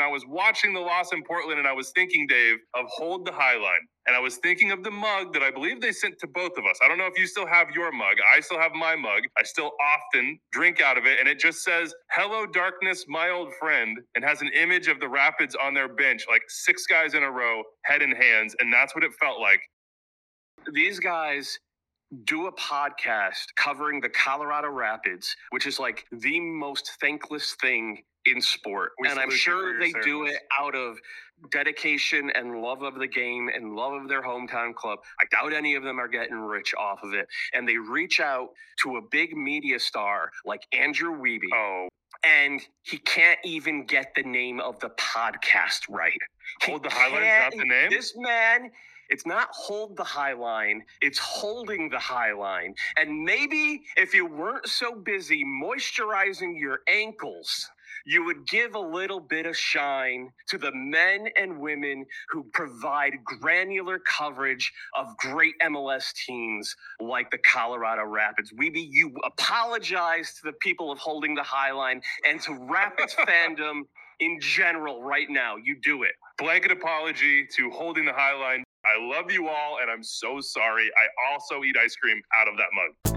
I was watching the loss in Portland, and I was thinking, Dave, of Hold the Highline. And I was thinking of the mug that I believe they sent to both of us. I don't know if you still have your mug. I still have my mug. I still often drink out of it. And it just says, "Hello, darkness, my old friend," and has an image of the Rapids on their bench, like 6 guys in a row, head in hands. And that's what it felt like. These guys do a podcast covering the Colorado Rapids, which is like the most thankless thing in sport. And I'm sure they do it out of dedication and love of the game and love of their hometown club. I doubt any of them are getting rich off of it. And they reach out to a big media star like Andrew Wiebe. Oh. And he can't even get the name of the podcast right. Hold the Highline, is that the name? This man... It's not Hold the Highline, it's Holding the Highline. And maybe if you weren't so busy moisturizing your ankles, you would give a little bit of shine to the men and women who provide granular coverage of great MLS teams like the Colorado Rapids. Wiebe, you apologize to the people of Holding the Highline and to Rapids fandom in general right now. You do it. Blanket apology to Holding the Highline. I love you all, and I'm so sorry. I also eat ice cream out of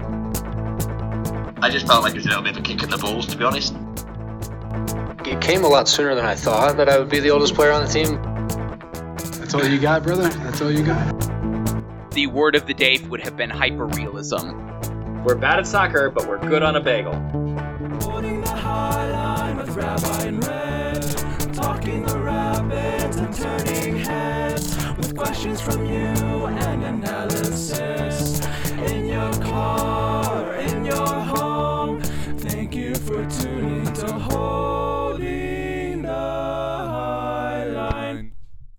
that mug. I just felt like it was a little bit of a kick in the balls, to be honest. It came a lot sooner than I thought that I would be the oldest player on the team. That's all you got, brother? That's all you got? The word of the day would have been hyper-realism. We're bad at soccer, but we're good on a bagel. Holding the high line with Rabbi and Red, talking the Rapids and turning heads, with questions from you and analysis. In your car, in your home, thank you for tuning to Holding the High Line.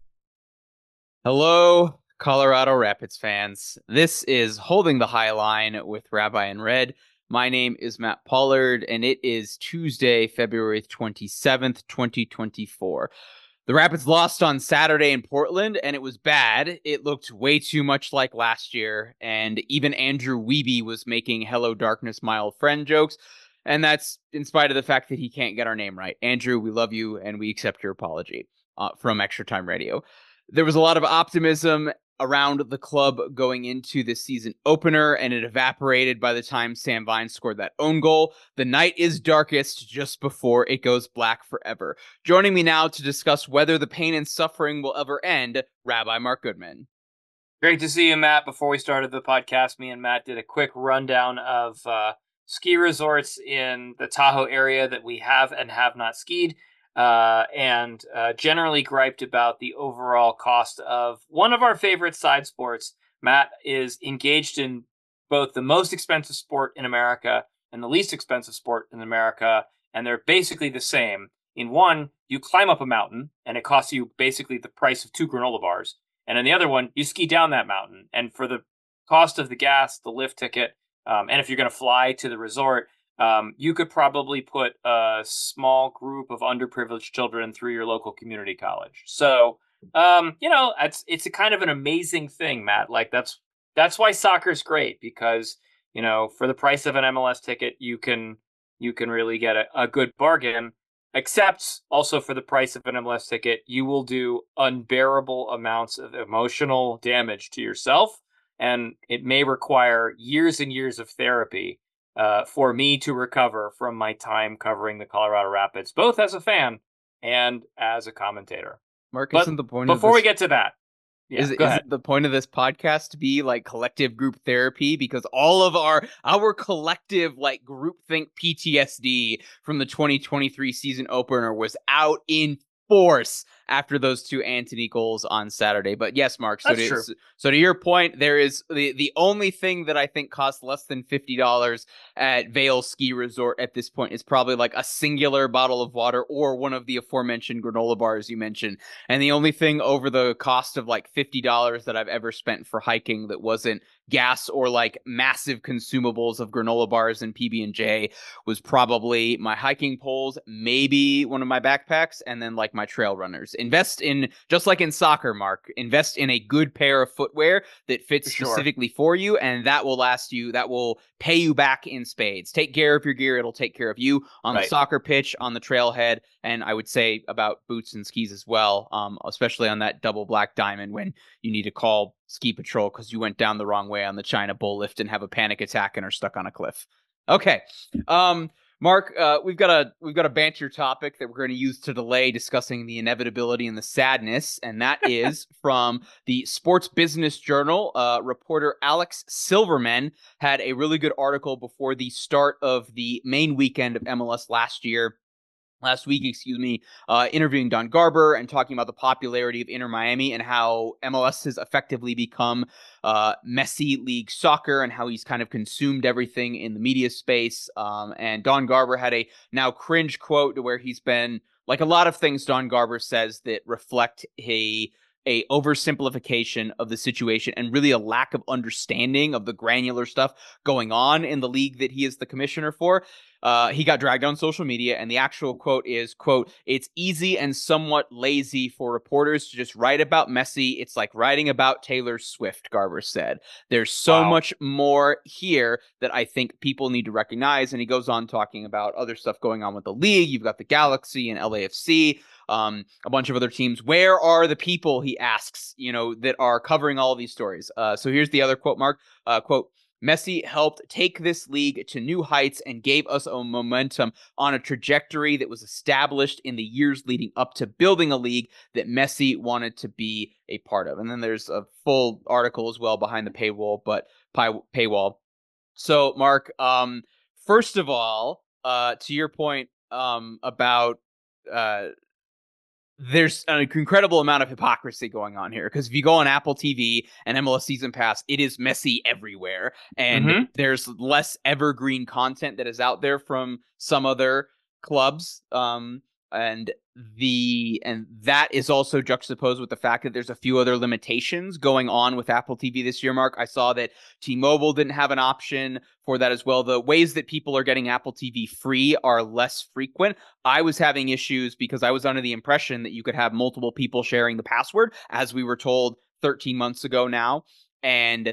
Hello, Colorado Rapids fans. This is Holding the High Line with Rabbi and Red. My name is Matt Pollard, and it is Tuesday, February 27th, 2024. The Rapids lost on Saturday in Portland, and it was bad. It looked way too much like last year, and even Andrew Wiebe was making "Hello Darkness, my old friend" jokes, and that's in spite of the fact that he can't get our name right. Andrew, we love you, and we accept your apology from Extra Time Radio. There was a lot of optimism around the club going into the season opener, and it evaporated by the time Sam Vine scored that own goal. The night is darkest just before it goes black forever. Joining me now to discuss whether the pain and suffering will ever end, Rabbi Mark Goodman. Great to see you, Matt. Before we started the podcast, me and Matt did a quick rundown of ski resorts in the Tahoe area that we have and have not skied. And generally griped about the overall cost of one of our favorite side sports. Matt is engaged in both the most expensive sport in America and the least expensive sport in America, and they're basically the same. In one, you climb up a mountain, and it costs you basically the price of 2 granola bars. And in the other one, you ski down that mountain. And for the cost of the gas, the lift ticket, and if you're going to fly to the resort, you could probably put a small group of underprivileged children through your local community college. So, it's a kind of an amazing thing, Matt. Like that's why soccer's great, because, for the price of an MLS ticket, you can really get a good bargain, except also for the price of an MLS ticket, you will do unbearable amounts of emotional damage to yourself. And it may require years and years of therapy for me to recover from my time covering the Colorado Rapids, both as a fan and as a commentator. Mark, isn't the point before we get to that, is the point of this podcast to be like collective group therapy? Because all of our collective like groupthink PTSD from the 2023 season opener was out in force after those 2 Antony goals on Saturday. But yes, Mark, so to your point, there is the only thing that I think costs less than $50 at Vail Ski Resort at this point is probably like a singular bottle of water or one of the aforementioned granola bars you mentioned. And the only thing over the cost of like $50 that I've ever spent for hiking that wasn't gas or like massive consumables of granola bars and PB&J was probably my hiking poles, maybe one of my backpacks, and then like my trail runners. invest in, just like in soccer, Mark, invest in a good pair of footwear that fits specifically for you, and that will last you, that will pay you back in spades. Take care of your gear, it'll take care of you on the soccer pitch, on the trailhead, and I would say about boots and skis as well, especially on that double black diamond when you need to call ski patrol because you went down the wrong way on the China bull lift and have a panic attack and are stuck on a cliff. Okay. Mark, we've got a banter topic that we're going to use to delay discussing the inevitability and the sadness, and that is from the Sports Business Journal. Reporter Alex Silverman had a really good article before the start of the main weekend of MLS last week, interviewing Don Garber and talking about the popularity of Inter Miami and how MLS has effectively become Messi League soccer and how he's kind of consumed everything in the media space. And Don Garber had a now cringe quote to where he's been, like a lot of things Don Garber says that reflect a oversimplification of the situation and really a lack of understanding of the granular stuff going on in the league that he is the commissioner for. He got dragged on social media, and the actual quote is, quote, "It's easy and somewhat lazy for reporters to just write about Messi. It's like writing about Taylor Swift," Garber said. "There's so much more here that I think people need to recognize." And he goes on talking about other stuff going on with the league. You've got the Galaxy and LAFC, a bunch of other teams. Where are the people, he asks, that are covering all of these stories? So here's the other quote, Mark. Quote, "Messi helped take this league to new heights and gave us a momentum on a trajectory that was established in the years leading up to building a league that Messi wanted to be a part of." And then there's a full article as well behind the paywall. So, Mark, first of all, to your point about there's an incredible amount of hypocrisy going on here, because if you go on Apple TV and MLS Season Pass, it is Messi everywhere, and there's less evergreen content that is out there from some other clubs, and that is also juxtaposed with the fact that there's a few other limitations going on with Apple TV this year, Mark. I saw that T-Mobile didn't have an option for that as well. The ways that people are getting Apple TV free are less frequent. I was having issues because I was under the impression that you could have multiple people sharing the password, as we were told 13 months ago now. And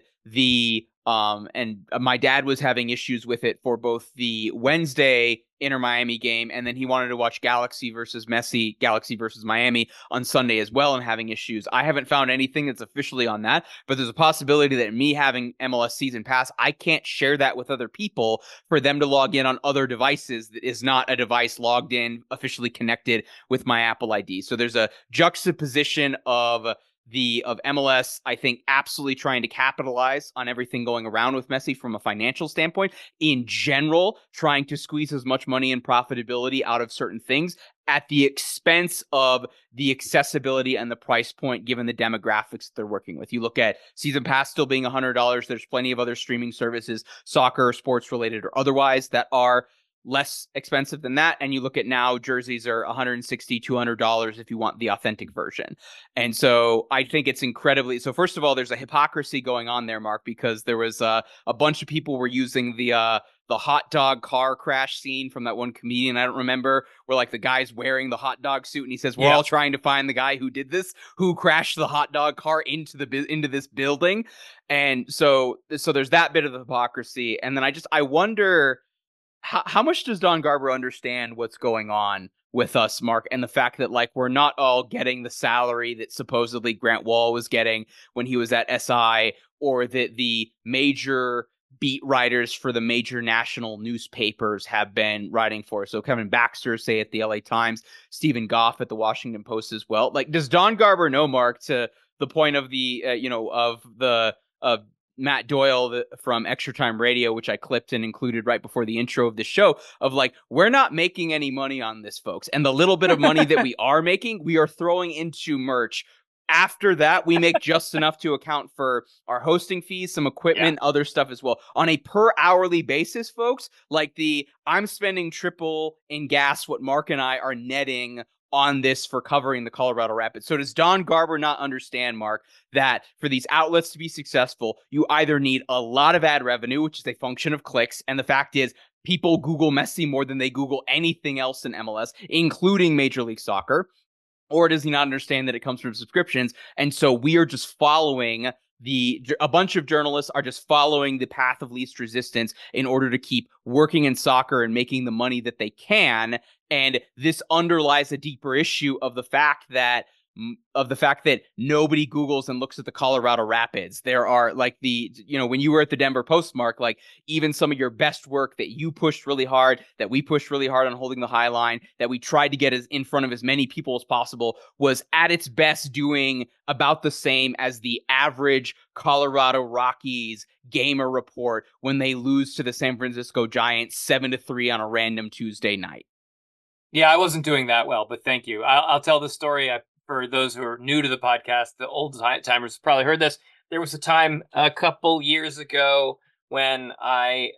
my dad was having issues with it for both the Wednesday Inter Miami game, and then he wanted to watch Galaxy versus Miami on Sunday as well, and having issues. I haven't found anything that's officially on that, but there's a possibility that me having MLS Season Pass, I can't share that with other people for them to log in on other devices that is not a device logged in, officially connected with my Apple ID. So there's a juxtaposition of MLS, I think, absolutely trying to capitalize on everything going around with Messi from a financial standpoint. In general, trying to squeeze as much money and profitability out of certain things at the expense of the accessibility and the price point, given the demographics that they're working with. You look at Season Pass still being $100. There's plenty of other streaming services, soccer, sports related or otherwise, that are less expensive than that. And you look at now, jerseys are $160, $200 if you want the authentic version. And so I think it's incredibly, so first of all, there's a hypocrisy going on there, Mark, because there was a bunch of people were using the hot dog car crash scene from that one comedian, I don't remember, where like the guy's wearing the hot dog suit and he says, we're all trying to find the guy who did this, who crashed the hot dog car into this building. And so there's that bit of the hypocrisy. And then I wonder, how much does Don Garber understand what's going on with us, Mark, and the fact that like we're not all getting the salary that supposedly Grant Wall was getting when he was at SI, or that the major beat writers for the major national newspapers have been writing for? So Kevin Baxter, say, at the LA Times, Stephen Goff at the Washington Post as well. Like, does Don Garber know, Mark, to the point of of Matt Doyle from Extra Time Radio, which I clipped and included right before the intro of the show, of like, we're not making any money on this, folks. And the little bit of money that we are making, we are throwing into merch. After that, we make just enough to account for our hosting fees, some equipment, other stuff as well. On a per hourly basis, folks, like I'm spending triple in gas what Mark and I are netting on this for covering the Colorado Rapids. So does Don Garber not understand, Mark, that for these outlets to be successful, you either need a lot of ad revenue, which is a function of clicks, and the fact is people Google Messi more than they Google anything else in MLS, including Major League Soccer, Or does he not understand that it comes from subscriptions? And so we are just following a bunch of journalists are just following the path of least resistance in order to keep working in soccer and making the money that they can. And this underlies a deeper issue of the fact that nobody Googles and looks at the Colorado Rapids. There are like when you were at the Denver Post, Mark, like even some of your best work that you pushed really hard, that we pushed really hard on Holding the High Line, that we tried to get in front of as many people as possible, was at its best doing about the same as the average Colorado Rockies gamer report when they lose to the San Francisco Giants 7-3 on a random Tuesday night. Yeah, I wasn't doing that well, but thank you. I'll tell the story. For those who are new to the podcast, the old timers probably heard this. There was a time a couple years ago when I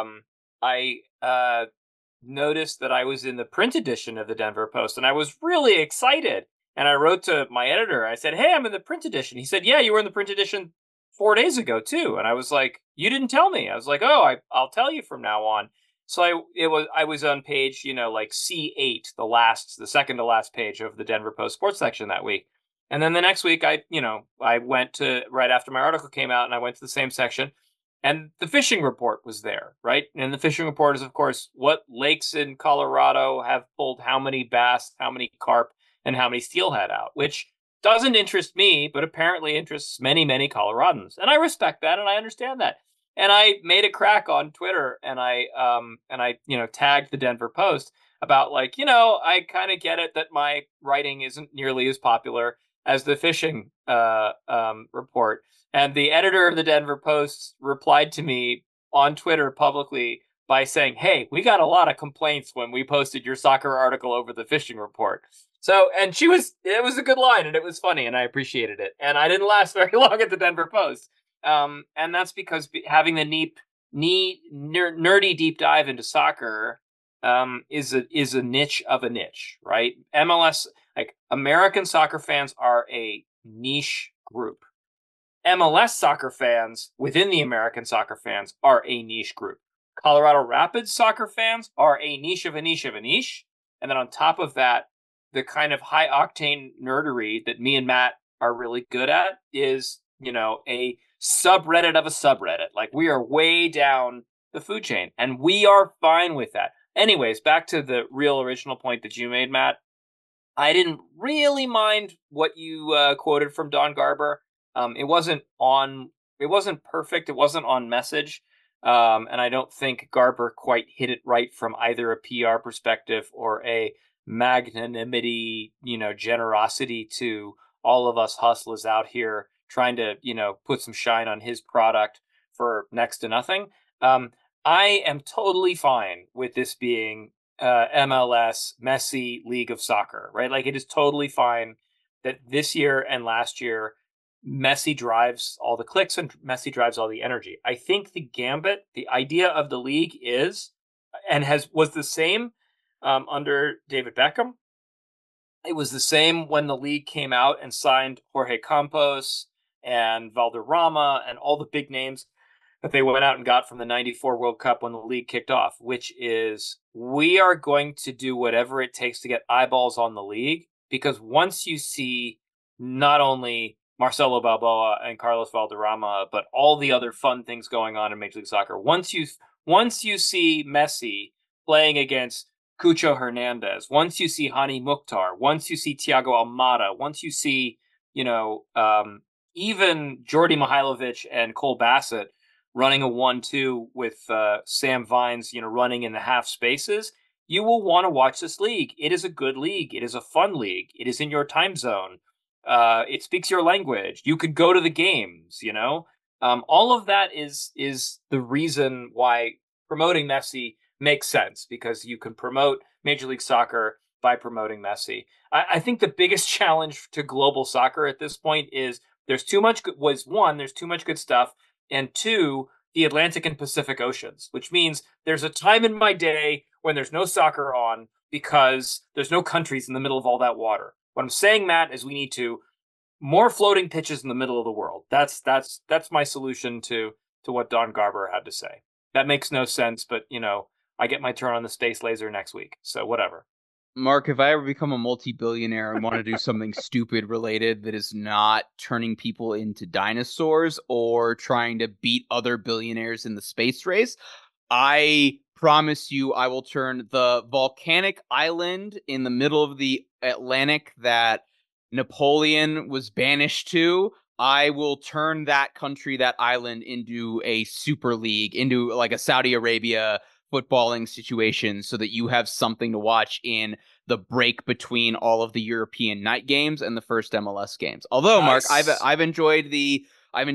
noticed that I was in the print edition of the Denver Post, and I was really excited. And I wrote to my editor. I said, "Hey, I'm in the print edition." He said, "Yeah, you were in the print edition 4 days ago too." And I was like, "You didn't tell me." I was like, "Oh, I'll tell you from now on." So I was on page, like C8, the second to last page of the Denver Post sports section that week. And then the next week I went to, right after my article came out, and I went to the same section, and the fishing report was there, right? And the fishing report is, of course, what lakes in Colorado have pulled how many bass, how many carp, and how many steelhead out, which doesn't interest me, but apparently interests many, many Coloradans. And I respect that, and I understand that. And I made a crack on Twitter, and I tagged the Denver Post about I kind of get it that my writing isn't nearly as popular as the fishing report. And the editor of the Denver Post replied to me on Twitter publicly by saying, "Hey, we got a lot of complaints when we posted your soccer article over the fishing report." So, and it was a good line, and it was funny, and I appreciated it. And I didn't last very long at the Denver Post. And that's because having the nerdy deep dive into soccer is a niche of a niche, right? MLS, like American soccer fans, are a niche group. MLS soccer fans within the American soccer fans are a niche group. Colorado Rapids soccer fans are a niche of a niche of a niche. And then on top of that, the kind of high octane nerdery that me and Matt are really good at is, a subreddit of a subreddit. Like, we are way down the food chain, and we are fine with that. Anyways, back to the real original point that you made, Matt. I didn't really mind what you quoted from Don Garber. It wasn't perfect. It wasn't on message. And I don't think Garber quite hit it right from either a PR perspective or a magnanimity, generosity to all of us hustlers out here trying to, put some shine on his product for next to nothing. I am totally fine with this being MLS, Messi, League of Soccer, right? Like, it is totally fine that this year and last year, Messi drives all the clicks and Messi drives all the energy. I think the gambit, the idea of the league is, and was the same under David Beckham. It was the same when the league came out and signed Jorge Campos and Valderrama and all the big names that they went out and got from the 94 World Cup when the league kicked off, which is, we are going to do whatever it takes to get eyeballs on the league, because once you see not only Marcelo Balboa and Carlos Valderrama, but all the other fun things going on in Major League Soccer, once you see Messi playing against Cucho Hernandez, once you see Hani Mukhtar, once you see Thiago Almada, once you see, even Jordi Mihailovic and Cole Bassett running a 1-2 with Sam Vines, running in the half spaces, you will want to watch this league. It is a good league. It is a fun league. It is in your time zone. It speaks your language. You could go to the games, all of that is the reason why promoting Messi makes sense, because you can promote Major League Soccer by promoting Messi. I think the biggest challenge to global soccer at this point is there's too much good stuff, and two, the Atlantic and Pacific Oceans, which means there's a time in my day when there's no soccer on because there's no countries in the middle of all that water. What I'm saying, Matt, is we need more floating pitches in the middle of the world. That's my solution to what Don Garber had to say. That makes no sense, but I get my turn on the space laser next week, so whatever. Mark, if I ever become a multi-billionaire and want to do something stupid related that is not turning people into dinosaurs or trying to beat other billionaires in the space race, I promise you I will turn the volcanic island in the middle of the Atlantic that Napoleon was banished to. I will turn that country, that island, into a super league, into like a Saudi Arabia footballing situation so that you have something to watch in the break between all of the European night games and the first MLS games. Although, Mark, Nice. I've enjoyed the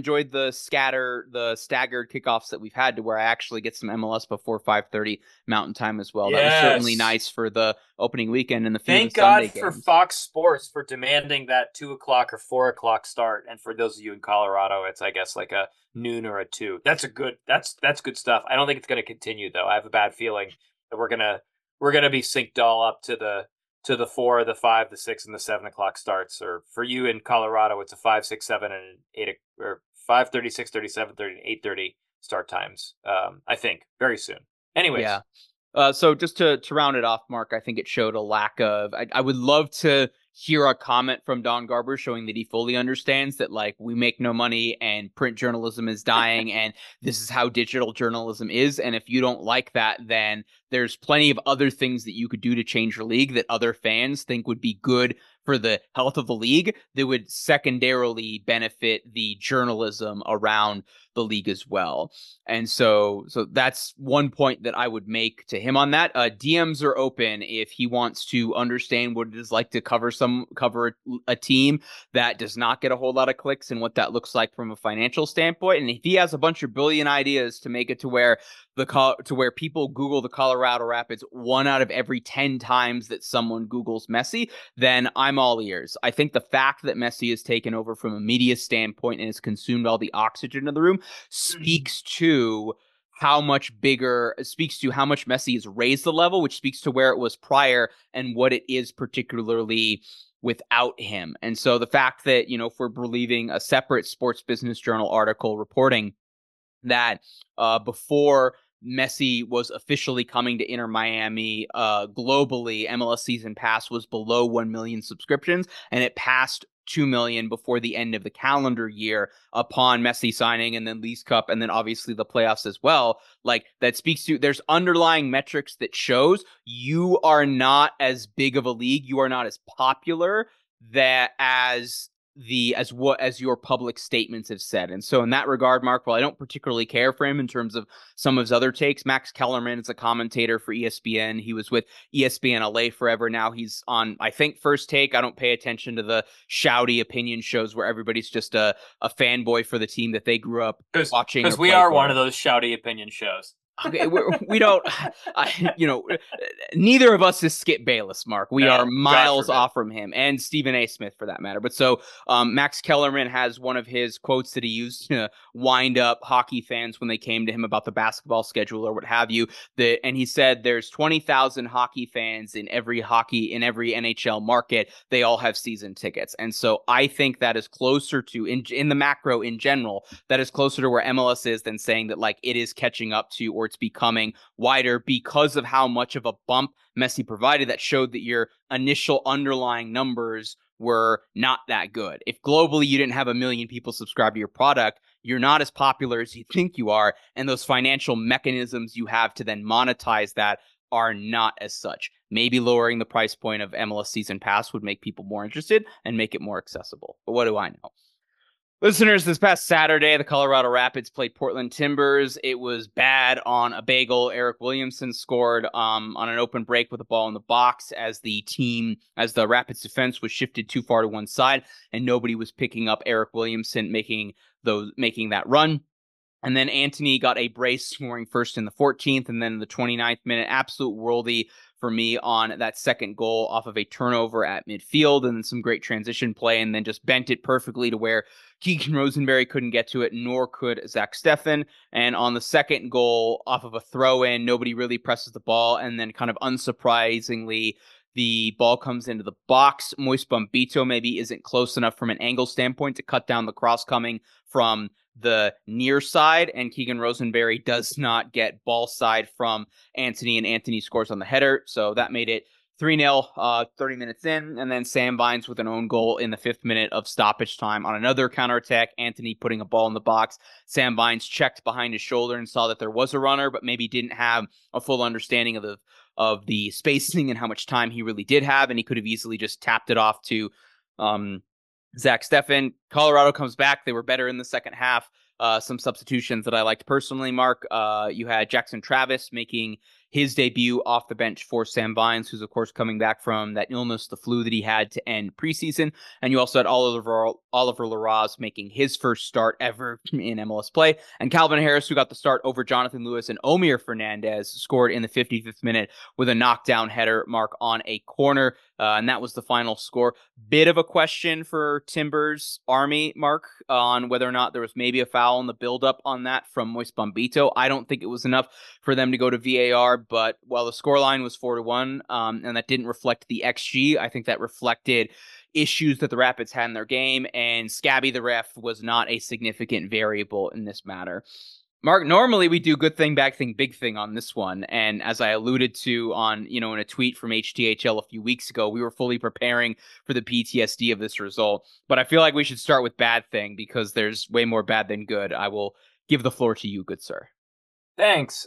staggered kickoffs that we've had to where I actually get some MLS before 5:30 Mountain Time as well. That was certainly Yes. nice for the opening weekend and the few Thank of the Sunday God for games. Fox Sports for demanding that 2:00 or 4:00 start. And for those of you in Colorado, it's I guess like a noon or a 2. That's good stuff. I don't think it's going to continue though. I have a bad feeling that we're gonna be synced all up to the 4, the 5, the 6, and the 7:00 starts. Or for you in Colorado, it's a 5, 6, 7, and 8 or 5:30, 6:30, 7:30, and 8:30 start times. I think very soon. Anyways. Yeah. So just to round it off, Mark, I think it showed a lack of. I would love to hear a comment from Don Garber showing that he fully understands that like we make no money and print journalism is dying and this is how digital journalism is. And if you don't like that, then there's plenty of other things that you could do to change your league that other fans think would be good for the health of the league that would secondarily benefit the journalism around the league as well. And so that's one point that I would make to him on that. DMs are open if he wants to understand what it is like to cover a team that does not get a whole lot of clicks and what that looks like from a financial standpoint. And if he has a bunch of brilliant ideas to make it to where people Google the Colorado Rapids 1 out of every 10 times that someone Googles Messi, then I'm all ears. I think the fact that Messi has taken over from a media standpoint and has consumed all the oxygen in the room speaks to how much Messi has raised the level, which speaks to where it was prior and what it is particularly without him. And so the fact that, if we're believing a separate Sports Business Journal article reporting that before Messi was officially coming to Inter Miami globally, MLS Season Pass was below 1 million subscriptions, and it passed 2 million before the end of the calendar year upon Messi signing, and then Leagues Cup, and then obviously the playoffs as well. Like, that speaks to, there's underlying metrics that shows you are not as big of a league, you are not as popular that as your public statements have said. And so in that regard, Mark, while I don't particularly care for him in terms of some of his other takes, Max Kellerman is a commentator for ESPN. He was with ESPN LA forever. Now he's on, I think, First Take. I don't pay attention to the shouty opinion shows where everybody's just a fanboy for the team that they grew up watching. Because we are one of those shouty opinion shows. Okay, we don't. Neither of us is Skip Bayless, Mark. We are miles off from him, and Stephen A. Smith for that matter. But so Max Kellerman has one of his quotes that he used to wind up hockey fans when they came to him about the basketball schedule or what have you. And he said there's 20,000 hockey fans in every NHL market. They all have season tickets, and so I think that is closer to in the macro in general. That is closer to where MLS is than saying that like it is catching up to or it's becoming wider because of how much of a bump Messi provided that showed that your initial underlying numbers were not that good. If globally you didn't have 1 million people subscribe to your product, you're not as popular as you think you are, and those financial mechanisms you have to then monetize that are not as such. Maybe lowering the price point of MLS Season Pass would make people more interested and make it more accessible. But what do I know? Listeners, this past Saturday, the Colorado Rapids played Portland Timbers. It was bad on a bagel. Eric Williamson scored on an open break with a ball in the box as the Rapids defense was shifted too far to one side, and nobody was picking up Eric Williamson making that run. And then Anthony got a brace, scoring first in the 14th and then in the 29th minute. Absolute worldie for me on that second goal off of a turnover at midfield, and then some great transition play, and then just bent it perfectly to where Keegan Rosenberry couldn't get to it, nor could Zach Steffen. And on the second goal, off of a throw-in, nobody really presses the ball, and then kind of unsurprisingly, the ball comes into the box. Moise Bombito maybe isn't close enough from an angle standpoint to cut down the cross coming from the near side, and Keegan Rosenberry does not get ball side from Anthony, and Anthony scores on the header. So that made it 3-0, 30 minutes in, and then Sam Vines with an own goal in the 5th minute of stoppage time on another counterattack. Anthony putting a ball in the box. Sam Vines checked behind his shoulder and saw that there was a runner, but maybe didn't have a full understanding of the spacing and how much time he really did have, and he could have easily just tapped it off to Zach Steffen. Colorado comes back. They were better in the second half. Some substitutions that I liked personally, Mark. You had Jackson Travis making his debut off the bench for Sam Vines, who's, of course, coming back from that illness, the flu that he had to end preseason. And you also had Oliver Larraz making his first start ever in MLS play. And Calvin Harris, who got the start over Jonathan Lewis, and Omir Fernandez scored in the 55th minute with a knockdown header, Mark, on a corner. And that was the final score. Bit of a question for Timbers Army, Mark, on whether or not there was maybe a foul in the buildup on that from Moise Bombito. I don't think it was enough for them to go to VAR, but while the scoreline was 4-1, and that didn't reflect the XG, I think that reflected issues that the Rapids had in their game, and Scabby the ref was not a significant variable in this matter. Mark, normally we do good thing, bad thing, big thing on this one. And as I alluded to on, in a tweet from HTHL a few weeks ago, we were fully preparing for the PTSD of this result. But I feel like we should start with bad thing because there's way more bad than good. I will give the floor to you, good sir. Thanks.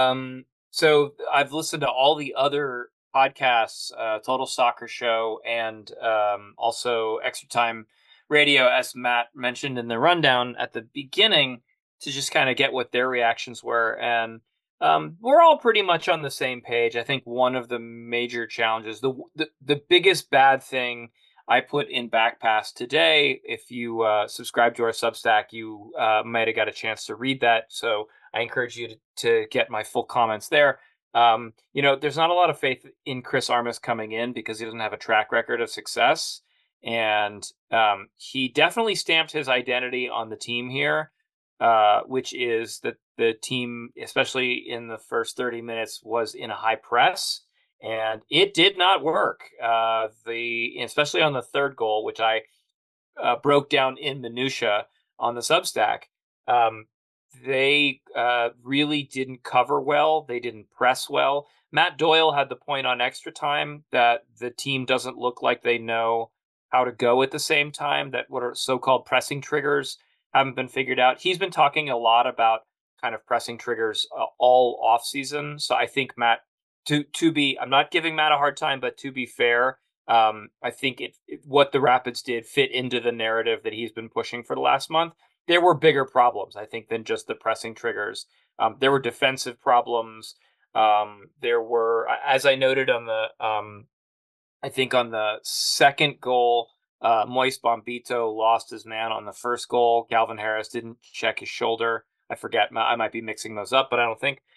So I've listened to all the other podcasts, Total Soccer Show, and also Extra Time Radio, as Matt mentioned in the rundown at the beginning, to just kind of get what their reactions were. And we're all pretty much on the same page. I think one of the major challenges, the biggest bad thing I put in Backpass today, if you subscribe to our Substack, you might have got a chance to read that. So I encourage you to get my full comments there. There's not a lot of faith in Chris Armas coming in because he doesn't have a track record of success. And he definitely stamped his identity on the team here. Which is that the team, especially in the first 30 minutes, was in a high press, and it did not work. Especially on the third goal, which I broke down in minutia on the Substack, they really didn't cover well. They didn't press well. Matt Doyle had the point on Extra Time that the team doesn't look like they know how to go at the same time, that what are so-called pressing triggers haven't been figured out. He's been talking a lot about kind of pressing triggers all off season. So I think Matt, I'm not giving Matt a hard time, but to be fair, I think what the Rapids did fit into the narrative that he's been pushing for the last month. There were bigger problems, I think, than just the pressing triggers. There were defensive problems. There were, as I noted on I think on the second goal, Moise Bombito lost his man on the first goal. Calvin Harris didn't check his shoulder. I forget. I might be mixing those up, but I don't think.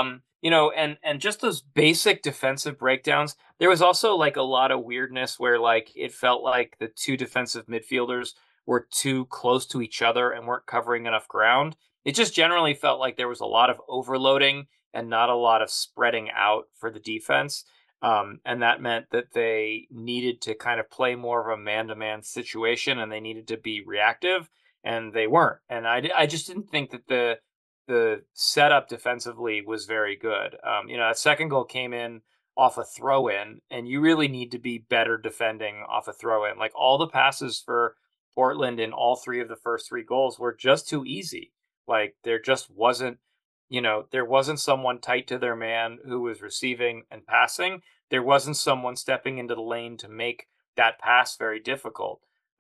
And just those basic defensive breakdowns. There was also like a lot of weirdness where like it felt like the two defensive midfielders were too close to each other and weren't covering enough ground. It just generally felt like there was a lot of overloading and not a lot of spreading out for the defense. And that meant that they needed to kind of play more of a man-to-man situation, and they needed to be reactive, and they weren't. And I just didn't think that the setup defensively was very good. That second goal came in off a throw-in, and you really need to be better defending off a throw-in. Like all the passes for Portland in all three of the first three goals were just too easy. Like there just wasn't, there wasn't someone tight to their man who was receiving and passing. There wasn't someone stepping into the lane to make that pass very difficult.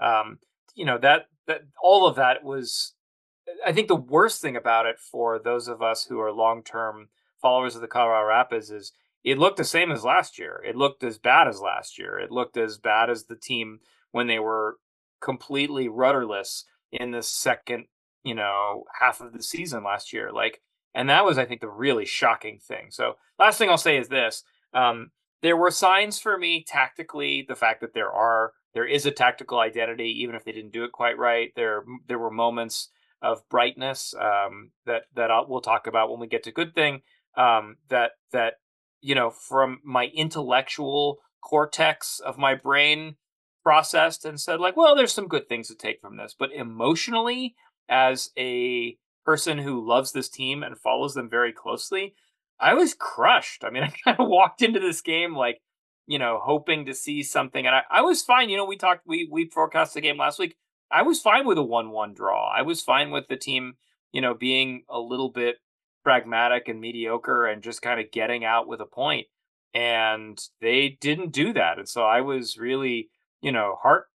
That all of that was, I think the worst thing about it for those of us who are long-term followers of the Colorado Rapids is it looked the same as last year. It looked as bad as last year. It looked as bad as the team when they were completely rudderless in the second, half of the season last year. And that was, I think, the really shocking thing. So last thing I'll say is this. There were signs for me tactically, the fact that there is a tactical identity, even if they didn't do it quite right. There were moments of brightness that we'll talk about when we get to good thing. That from my intellectual cortex of my brain processed and said like, well, there's some good things to take from this. But emotionally, as a person who loves this team and follows them very closely, I was crushed. I mean, I kind of walked into this game like hoping to see something. And I was fine. We forecast the game last week. I was fine with a 1-1 draw. I was fine with the team, being a little bit pragmatic and mediocre and just kind of getting out with a point. And they didn't do that. And so I was really, heart,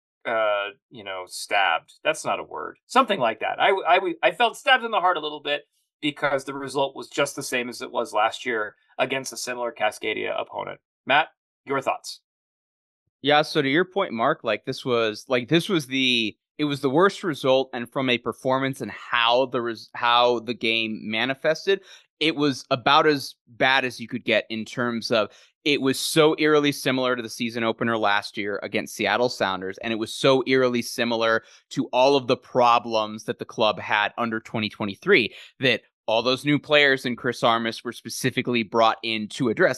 stabbed. That's not a word. Something like that. I felt stabbed in the heart a little bit because the result was just the same as it was last year against a similar Cascadia opponent. Matt, your thoughts? Yeah, so to your point, Mark, this was the worst result, and from a performance and how the game manifested, it was about as bad as you could get in terms of it was so eerily similar to the season opener last year against Seattle Sounders, and it was so eerily similar to all of the problems that the club had under 2023 that all those new players in Chris Armas were specifically brought in to address.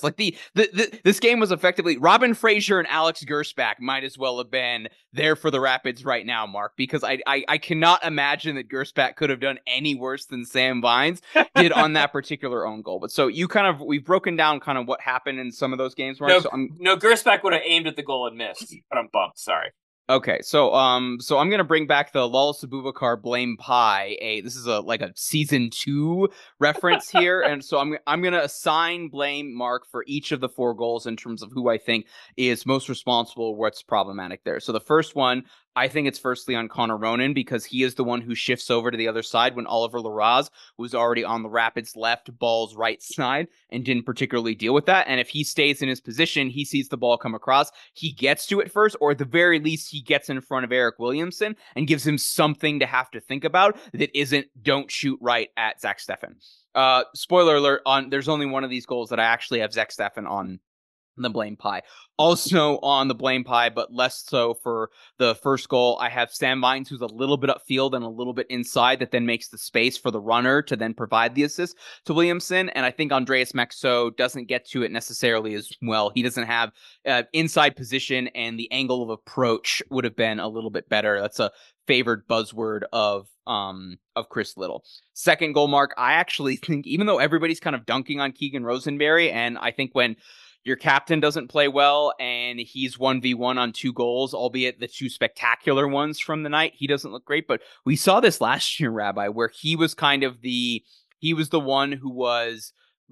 This game was effectively Robin Fraser and Alex Gersbach might as well have been there for the Rapids right now, Mark, because I cannot imagine that Gersbach could have done any worse than Sam Vines did on that particular own goal. But so we've broken down kind of what happened in some of those games, Mark. No, Gersbach would have aimed at the goal and missed, but I'm bummed. Sorry. Okay, so I'm gonna bring back the Lalas Abubakar blame pie. This is a season 2 reference here, and so I'm gonna assign blame, Mark, for each of the 4 goals in terms of who I think is most responsible, what's problematic there. So the first one, I think it's firstly on Connor Ronan because he is the one who shifts over to the other side when Oliver Larraz was already on the Rapids' left, Ball's right side, and didn't particularly deal with that. And if he stays in his position, he sees the ball come across, he gets to it first, or at the very least, he gets in front of Eric Williamson and gives him something to have to think about that isn't don't shoot right at Zach Steffen. Spoiler alert, there's only one of these goals that I actually have Zach Steffen on the blame pie. Also on the blame pie, but less so for the first goal, I have Sam Vines, who's a little bit upfield and a little bit inside, that then makes the space for the runner to then provide the assist to Williamson. And I think Andreas Maxo doesn't get to it necessarily as well. He doesn't have inside position, and the angle of approach would have been a little bit better. That's a favored buzzword of Chris Little. Second goal, Mark, I actually think, even though everybody's kind of dunking on Keegan Rosenberry, and I think when your captain doesn't play well and he's 1v1 on 2 goals, albeit the 2 spectacular ones from the night, he doesn't look great. But we saw this last year, Rabbi, where he was the one who was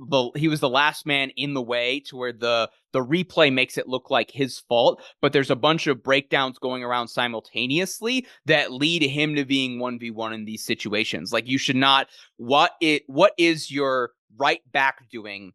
the last man in the way to where the replay makes it look like his fault, but there's a bunch of breakdowns going around simultaneously that lead him to being 1v1 in these situations. You should not, what is your right back doing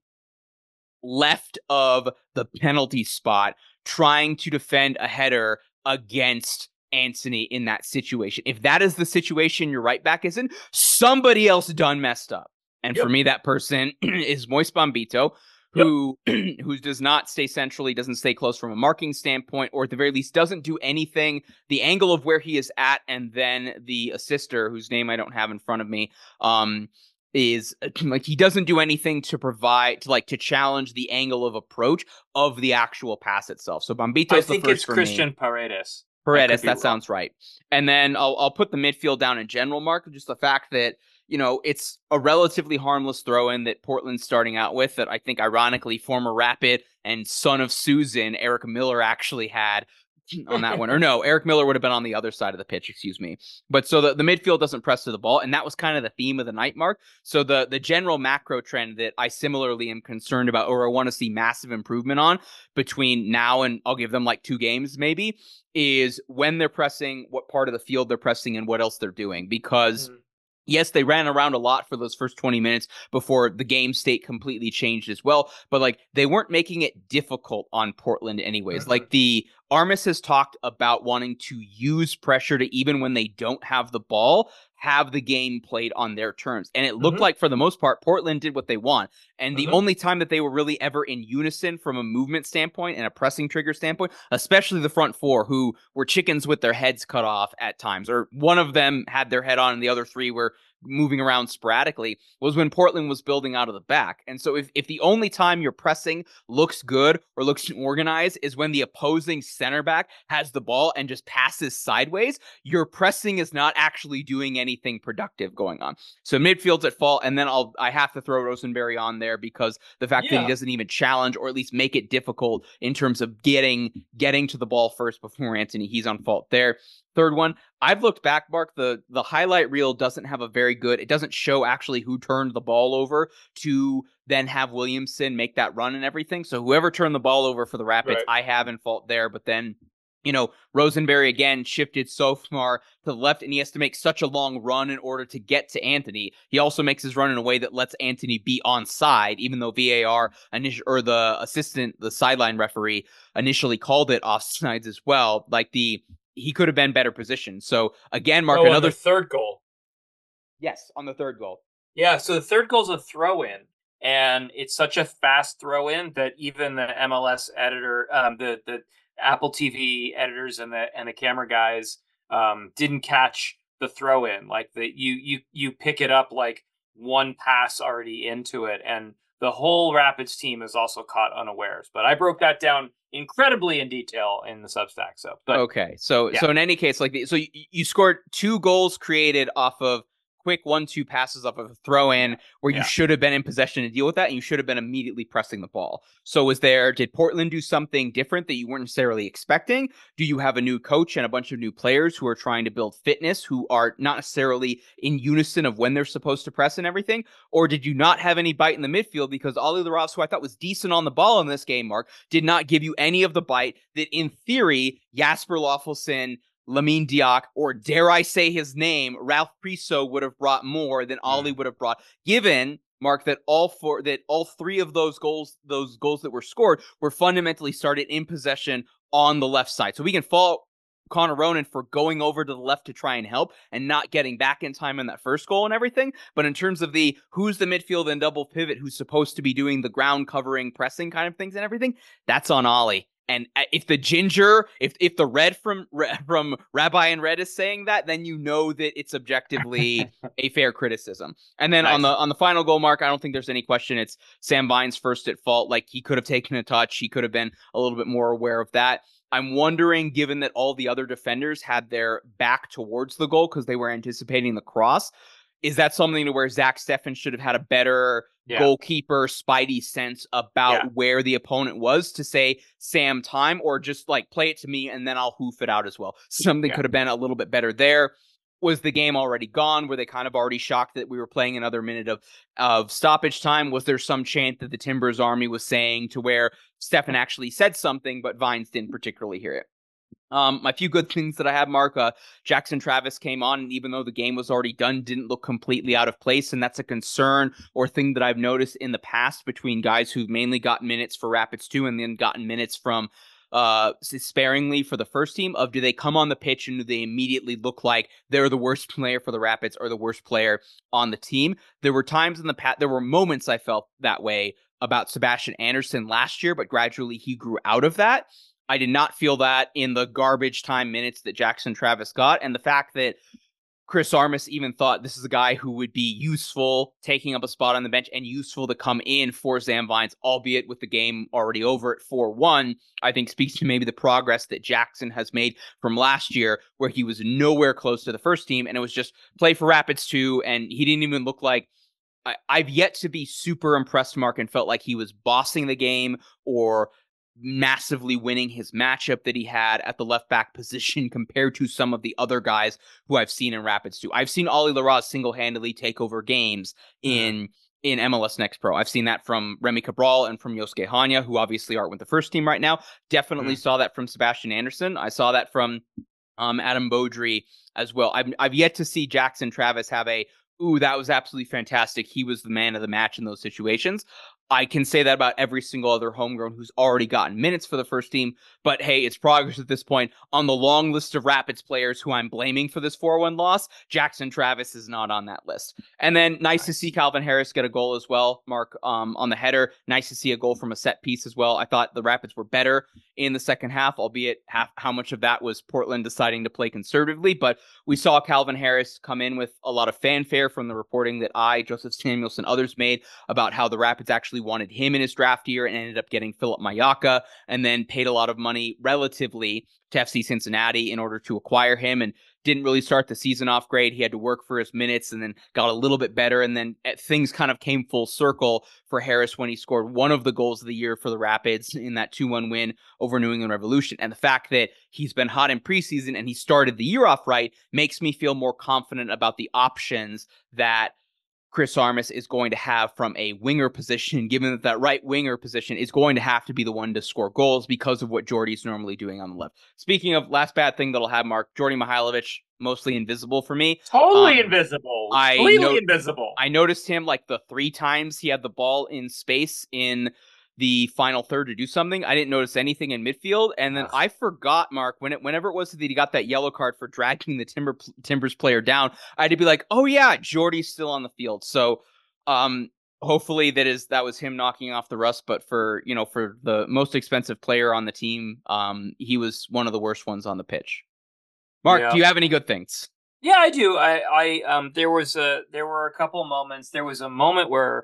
left of the penalty spot trying to defend a header against Anthony in that situation? If that is the situation your right back is in, somebody else done messed up. And for me, that person is Moise Bombito, who does not stay centrally, doesn't stay close from a marking standpoint, or at the very least doesn't do anything. The angle of where he is at, and then the assister, whose name I don't have in front of me, is he doesn't do anything to provide to challenge the angle of approach of the actual pass itself. So Bombito's the first for me. I think it's Christian Paredes. That sounds right. And then I'll put the midfield down in general, Mark, just the fact that it's a relatively harmless throw-in that Portland's starting out with that I think, ironically, former Rapid and son of Susan, Eric Miller, actually had on that one. Or no, Eric Miller would have been on the other side of the pitch, excuse me. But so the midfield doesn't press to the ball, and that was kind of the theme of the night, Mark. So the general macro trend that I similarly am concerned about, or I want to see massive improvement on between now and I'll give them 2 games maybe, is when they're pressing, what part of the field they're pressing and what else they're doing. Because yes, they ran around a lot for those first 20 minutes before the game state completely changed as well. But they weren't making it difficult on Portland anyways. The Armas has talked about wanting to use pressure to, even when they don't have the ball, have the game played on their terms. And it looked like, for the most part, Portland did what they want. And the only time that they were really ever in unison from a movement standpoint and a pressing trigger standpoint, especially the front 4, who were chickens with their heads cut off at times, or one of them had their head on and the other 3 were moving around sporadically, was when Portland was building out of the back. And so if the only time your pressing looks good or looks organized is when the opposing center back has the ball and just passes sideways, your pressing is not actually doing anything productive going on. So midfield's at fault, and then I have to throw Rosenberry on there because the fact that he doesn't even challenge or at least make it difficult in terms of getting to the ball first before Antony, he's on fault there. Third one, I've looked back, Mark, the highlight reel doesn't have a very good, it doesn't show actually who turned the ball over to then have Williamson make that run and everything. So whoever turned the ball over for the Rapids, I have in fault there. But then, Rosenberry again shifted so far to the left, and he has to make such a long run in order to get to Antony. He also makes his run in a way that lets Antony be onside, even though VAR or the assistant, the sideline referee, initially called it offsides as well. Like he could have been better positioned. So again, Mark, another third goal. Yes, on the third goal. Yeah, so the third goal is a throw-in, and it's such a fast throw-in that even the MLS editor, the Apple TV editors and the camera guys didn't catch the throw-in. Like you pick it up like one pass already into it, and the whole Rapids team is also caught unawares. But I broke that down incredibly in detail in the Substack. So in any case, you scored 2 goals created off of quick 1-2 passes off of a throw-in where you should have been in possession to deal with that, and you should have been immediately pressing the ball. So did Portland do something different that you weren't necessarily expecting? Do you have a new coach and a bunch of new players who are trying to build fitness, who are not necessarily in unison of when they're supposed to press and everything? Or did you not have any bite in the midfield because Ollie Larraz, who I thought was decent on the ball in this game, Mark, did not give you any of the bite that in theory Jasper Löffelsson, Lamine Diak, or dare I say his name, Ralph Priso would have brought more than Ollie would have brought, given, Mark, that all 3 of those goals that were scored were fundamentally started in possession on the left side. So we can fault Connor Ronan for going over to the left to try and help and not getting back in time in that first goal and everything. But in terms of who's the midfield and double pivot who's supposed to be doing the ground covering pressing kind of things and everything, that's on Ollie. And if the ginger, if the red from Rabbi and Red is saying that, then you know that it's objectively a fair criticism. And then on the final goal, Mark, I don't think there's any question. It's Sam Vines first at fault. Like, he could have taken a touch. He could have been a little bit more aware of that. I'm wondering, given that all the other defenders had their back towards the goal because they were anticipating the cross, is that something to where Zach Steffen should have had a better goalkeeper spidey sense about where the opponent was to say Sam time, or just like play it to me and then I'll hoof it out as well? Something could have been a little bit better there. Was the game already gone? Were they kind of already shocked that we were playing another minute of stoppage time? Was there some chant that the Timbers Army was saying to where Steffen actually said something, but Vines didn't particularly hear it? My few good things that I have, Mark, Jackson Travis came on, and even though the game was already done, didn't look completely out of place, and that's a concern or thing that I've noticed in the past between guys who've mainly got minutes for Rapids 2 and then gotten minutes from sparingly for the first team. Do they come on the pitch and do they immediately look like they're the worst player for the Rapids or the worst player on the team? There were times in the past, there were moments I felt that way about Sebastian Anderson last year, but gradually he grew out of that. I did not feel that in the garbage time minutes that Jackson Travis got. And the fact that Chris Armas even thought this is a guy who would be useful taking up a spot on the bench and useful to come in for Sam Vines, albeit with the game already over at 4-1, I think speaks to maybe the progress that Jackson has made from last year, where he was nowhere close to the first team. And it was just play for Rapids 2. And he didn't even look like, I've yet to be super impressed, Mark, and felt like he was bossing the game or massively winning his matchup that he had at the left back position compared to some of the other guys who I've seen in Rapids too. I've seen Ollie Larraz single-handedly take over games in MLS Next Pro. I've seen that from Remy Cabral and from Yosuke Hanya, who obviously aren't with the first team right now. Definitely saw that from Sebastian Anderson. I saw that from Adam Beaudry as well. I've yet to see Jackson Travis have that was absolutely fantastic. He was the man of the match in those situations. I can say that about every single other homegrown who's already gotten minutes for the first team, but hey, it's progress at this point. On the long list of Rapids players who I'm blaming for this 4-1 loss, Jackson Travis is not on that list. And then nice to see Calvin Harris get a goal as well, Mark, on the header. Nice to see a goal from a set piece as well. I thought the Rapids were better in the second half, albeit how much of that was Portland deciding to play conservatively, but we saw Calvin Harris come in with a lot of fanfare from the reporting that Joseph Samuels, and others made about how the Rapids actually wanted him in his draft year and ended up getting Philip Mayaka, and then paid a lot of money relatively to FC Cincinnati in order to acquire him, and didn't really start the season off great. He had to work for his minutes and then got a little bit better, and then things kind of came full circle for Harris when he scored one of the goals of the year for the Rapids in that 2-1 win over New England Revolution. And the fact that he's been hot in preseason and he started the year off right makes me feel more confident about the options that Chris Armas is going to have from a winger position, given that that right winger position is going to have to be the one to score goals because of what Jordy's normally doing on the left. Speaking of last bad thing that'll have, Mark, Jordy Mihailovic, mostly invisible for me. Totally invisible. Completely invisible. I noticed him like the 3 times he had the ball in space in the final third to do something. I didn't notice anything in midfield. And then I forgot, Mark, whenever it was that he got that yellow card for dragging the Timbers player down, I had to be like, oh yeah, Jordy's still on the field. So hopefully that was him knocking off the rust. But for the most expensive player on the team, he was one of the worst ones on the pitch. Mark, do you have any good things? Yeah, I do. There were a couple moments. There was a moment where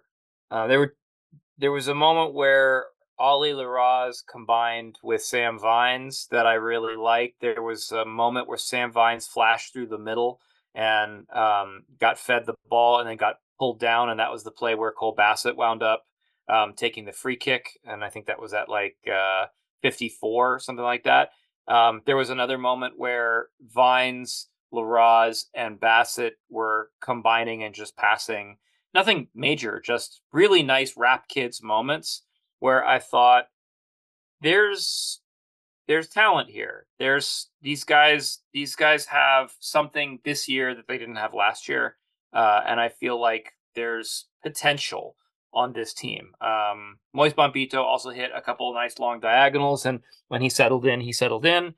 there was a moment where Ollie Larraz combined with Sam Vines that I really liked. There was a moment where Sam Vines flashed through the middle and got fed the ball and then got pulled down, and that was the play where Cole Bassett wound up taking the free kick, and I think that was at 54 or something like that. There was another moment where Vines, Larraz, and Bassett were combining and just passing. Nothing major, just really nice Rap Kids moments where I thought there's talent here. There's these guys have something this year that they didn't have last year. And I feel like there's potential on this team. Moise Bombito also hit a couple of nice long diagonals, and when he settled in, he settled in.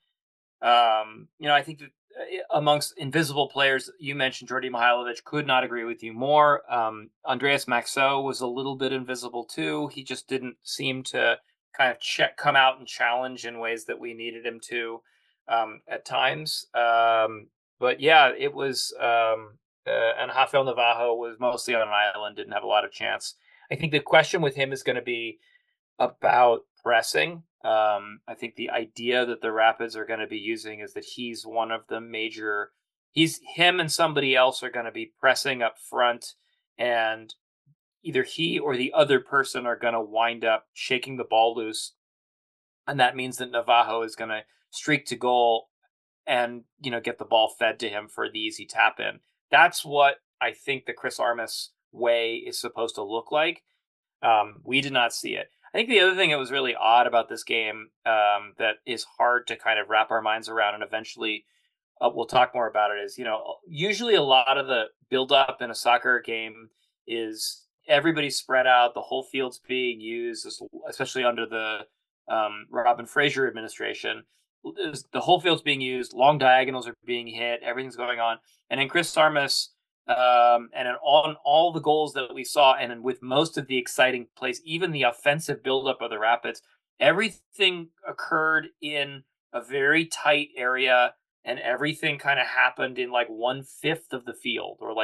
I think that amongst invisible players, you mentioned Jordy Mihailovic, could not agree with you more. Andreas Maxo was a little bit invisible too. He just didn't seem to kind of come out and challenge in ways that we needed him to at times. But yeah, it was, and Rafael Navarro was mostly on an island, didn't have a lot of chance. I think the question with him is going to be about pressing. I think the idea that the Rapids are going to be using is that he's one of the major. Him and somebody else are going to be pressing up front, and either he or the other person are going to wind up shaking the ball loose, and that means that Navarro is going to streak to goal and get the ball fed to him for the easy tap in. That's what I think the Chris Armas way is supposed to look like. We did not see it. I think the other thing that was really odd about this game that is hard to kind of wrap our minds around, and eventually we'll talk more about it, is, usually a lot of the build-up in a soccer game is everybody's spread out, the whole field's being used, especially under the Robin Fraser administration. The whole field's being used, long diagonals are being hit, everything's going on. And in Chris Armas, and on all the goals that we saw, and with most of the exciting plays, even the offensive buildup of the Rapids, everything occurred in a very tight area, and everything kind of happened in 1/5 of the field, or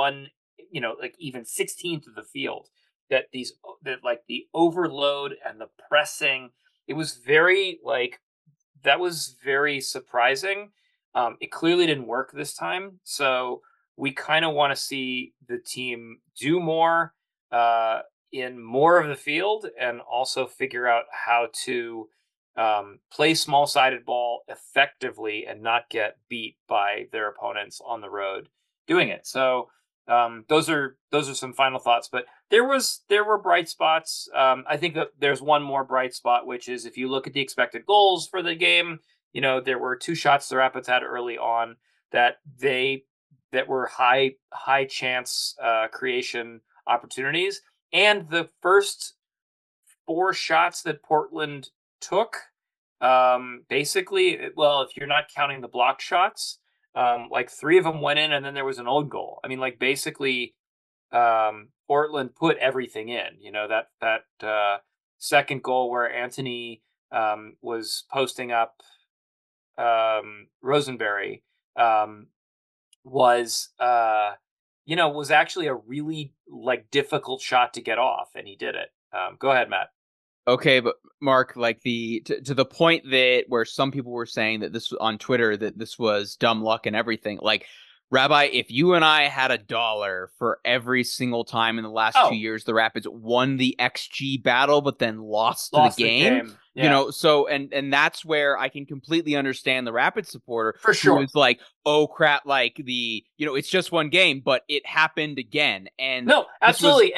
even 16th of the field. That the overload and the pressing, it was very that was very surprising. It clearly didn't work this time, so we kind of want to see the team do more in more of the field, and also figure out how to play small-sided ball effectively and not get beat by their opponents on the road doing it. So those are some final thoughts. But there were bright spots. I think that there's one more bright spot, which is if you look at the expected goals for the game, there were 2 shots the Rapids had early on that were high chance creation opportunities. And the first 4 shots that Portland took. Basically, well, if you're not counting the block shots, like 3 of them went in, and then there was an own goal. I mean, like basically, Portland put everything in. You know, that second goal where Anthony was posting up Rosenberry was was actually a really like difficult shot to get off, and he did it. Go ahead, Matt. Okay, but Mark, like to the point that where some people were saying that this on Twitter that this was dumb luck and everything. Like, Rabbi, if you and I had $1 for every single time in the last 2 years the Rapids won the XG battle, but then lost the game. Yeah. You know, so and that's where I can completely understand the Rapids supporter for sure. Who is like, oh crap, like it's just one game, but it happened again. And no, absolutely,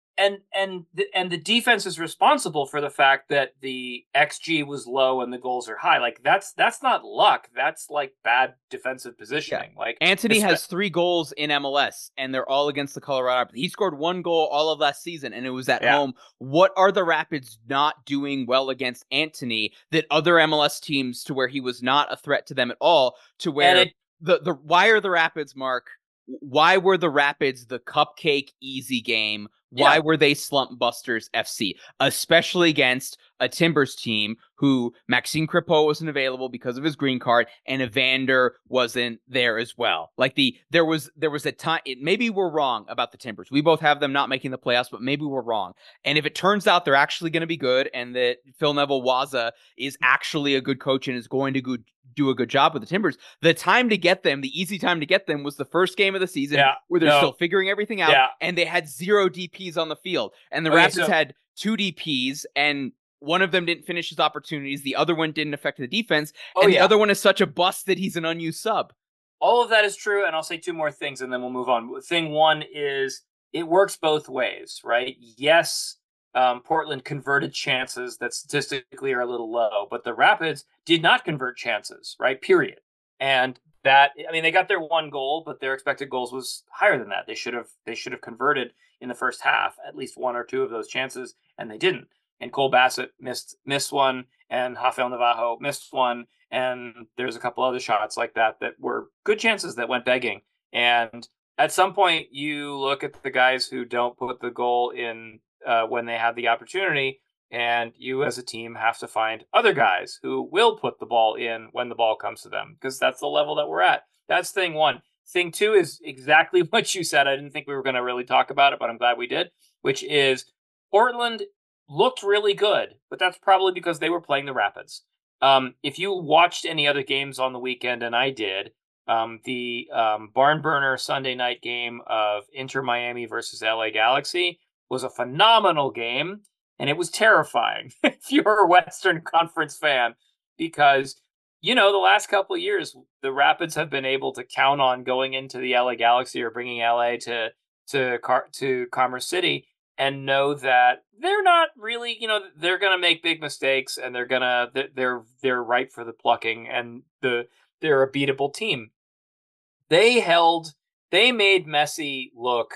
And the defense is responsible for the fact that the XG was low and the goals are high. Like that's not luck. That's like bad defensive positioning. Yeah. Like Anthony has 3 goals in MLS, and they're all against the Colorado Rapids. He scored 1 goal all of last season, and it was at home. What are the Rapids not doing well against Anthony that other MLS teams, to where he was not a threat to them at all, to where why are the Rapids, Mark? Why were the Rapids the cupcake easy game? Why were they slump busters FC, especially against a Timbers team who Maxime Crépeau wasn't available because of his green card, and Evander wasn't there as well. Like there was a time. Maybe we're wrong about the Timbers. We both have them not making the playoffs, but maybe we're wrong. And if it turns out they're actually going to be good, and that Phil Neville Waza is actually a good coach and is going to do a good job with the Timbers, the time to get them, the easy time to get them, was the first game of the season where they're still figuring everything out, and they had 0 DPs on the field, and the Rapids had 2 DPs, and one of them didn't finish his opportunities, the other one didn't affect the defense, and the other one is such a bust that he's an unused sub. All of that is true, and I'll say 2 more things, and then we'll move on. Thing 1 is it works both ways, right? Yes, Portland converted chances that statistically are a little low, but the Rapids did not convert chances, right? Period. And they got their 1 goal, but their expected goals was higher than that. They should have converted in the first half at least 1 or 2 of those chances, and they didn't. And Cole Bassett missed one, and Rafael Navajo missed one, and there's a couple other shots like that were good chances that went begging. And at some point, you look at the guys who don't put the goal in when they have the opportunity, and you as a team have to find other guys who will put the ball in when the ball comes to them, because that's the level that we're at. That's thing 1. Thing 2 is exactly what you said. I didn't think we were going to really talk about it, but I'm glad we did, which is Portland looked really good, but that's probably because they were playing the Rapids. If you watched any other games on the weekend, and I did, the barn burner Sunday night game of Inter Miami versus LA Galaxy was a phenomenal game, and it was terrifying if you're a Western Conference fan, because the last couple of years the Rapids have been able to count on going into the LA Galaxy or bringing LA to Commerce City, and know that they're not really, they're going to make big mistakes, and they're ripe for the plucking, and they're a beatable team. They made Messi look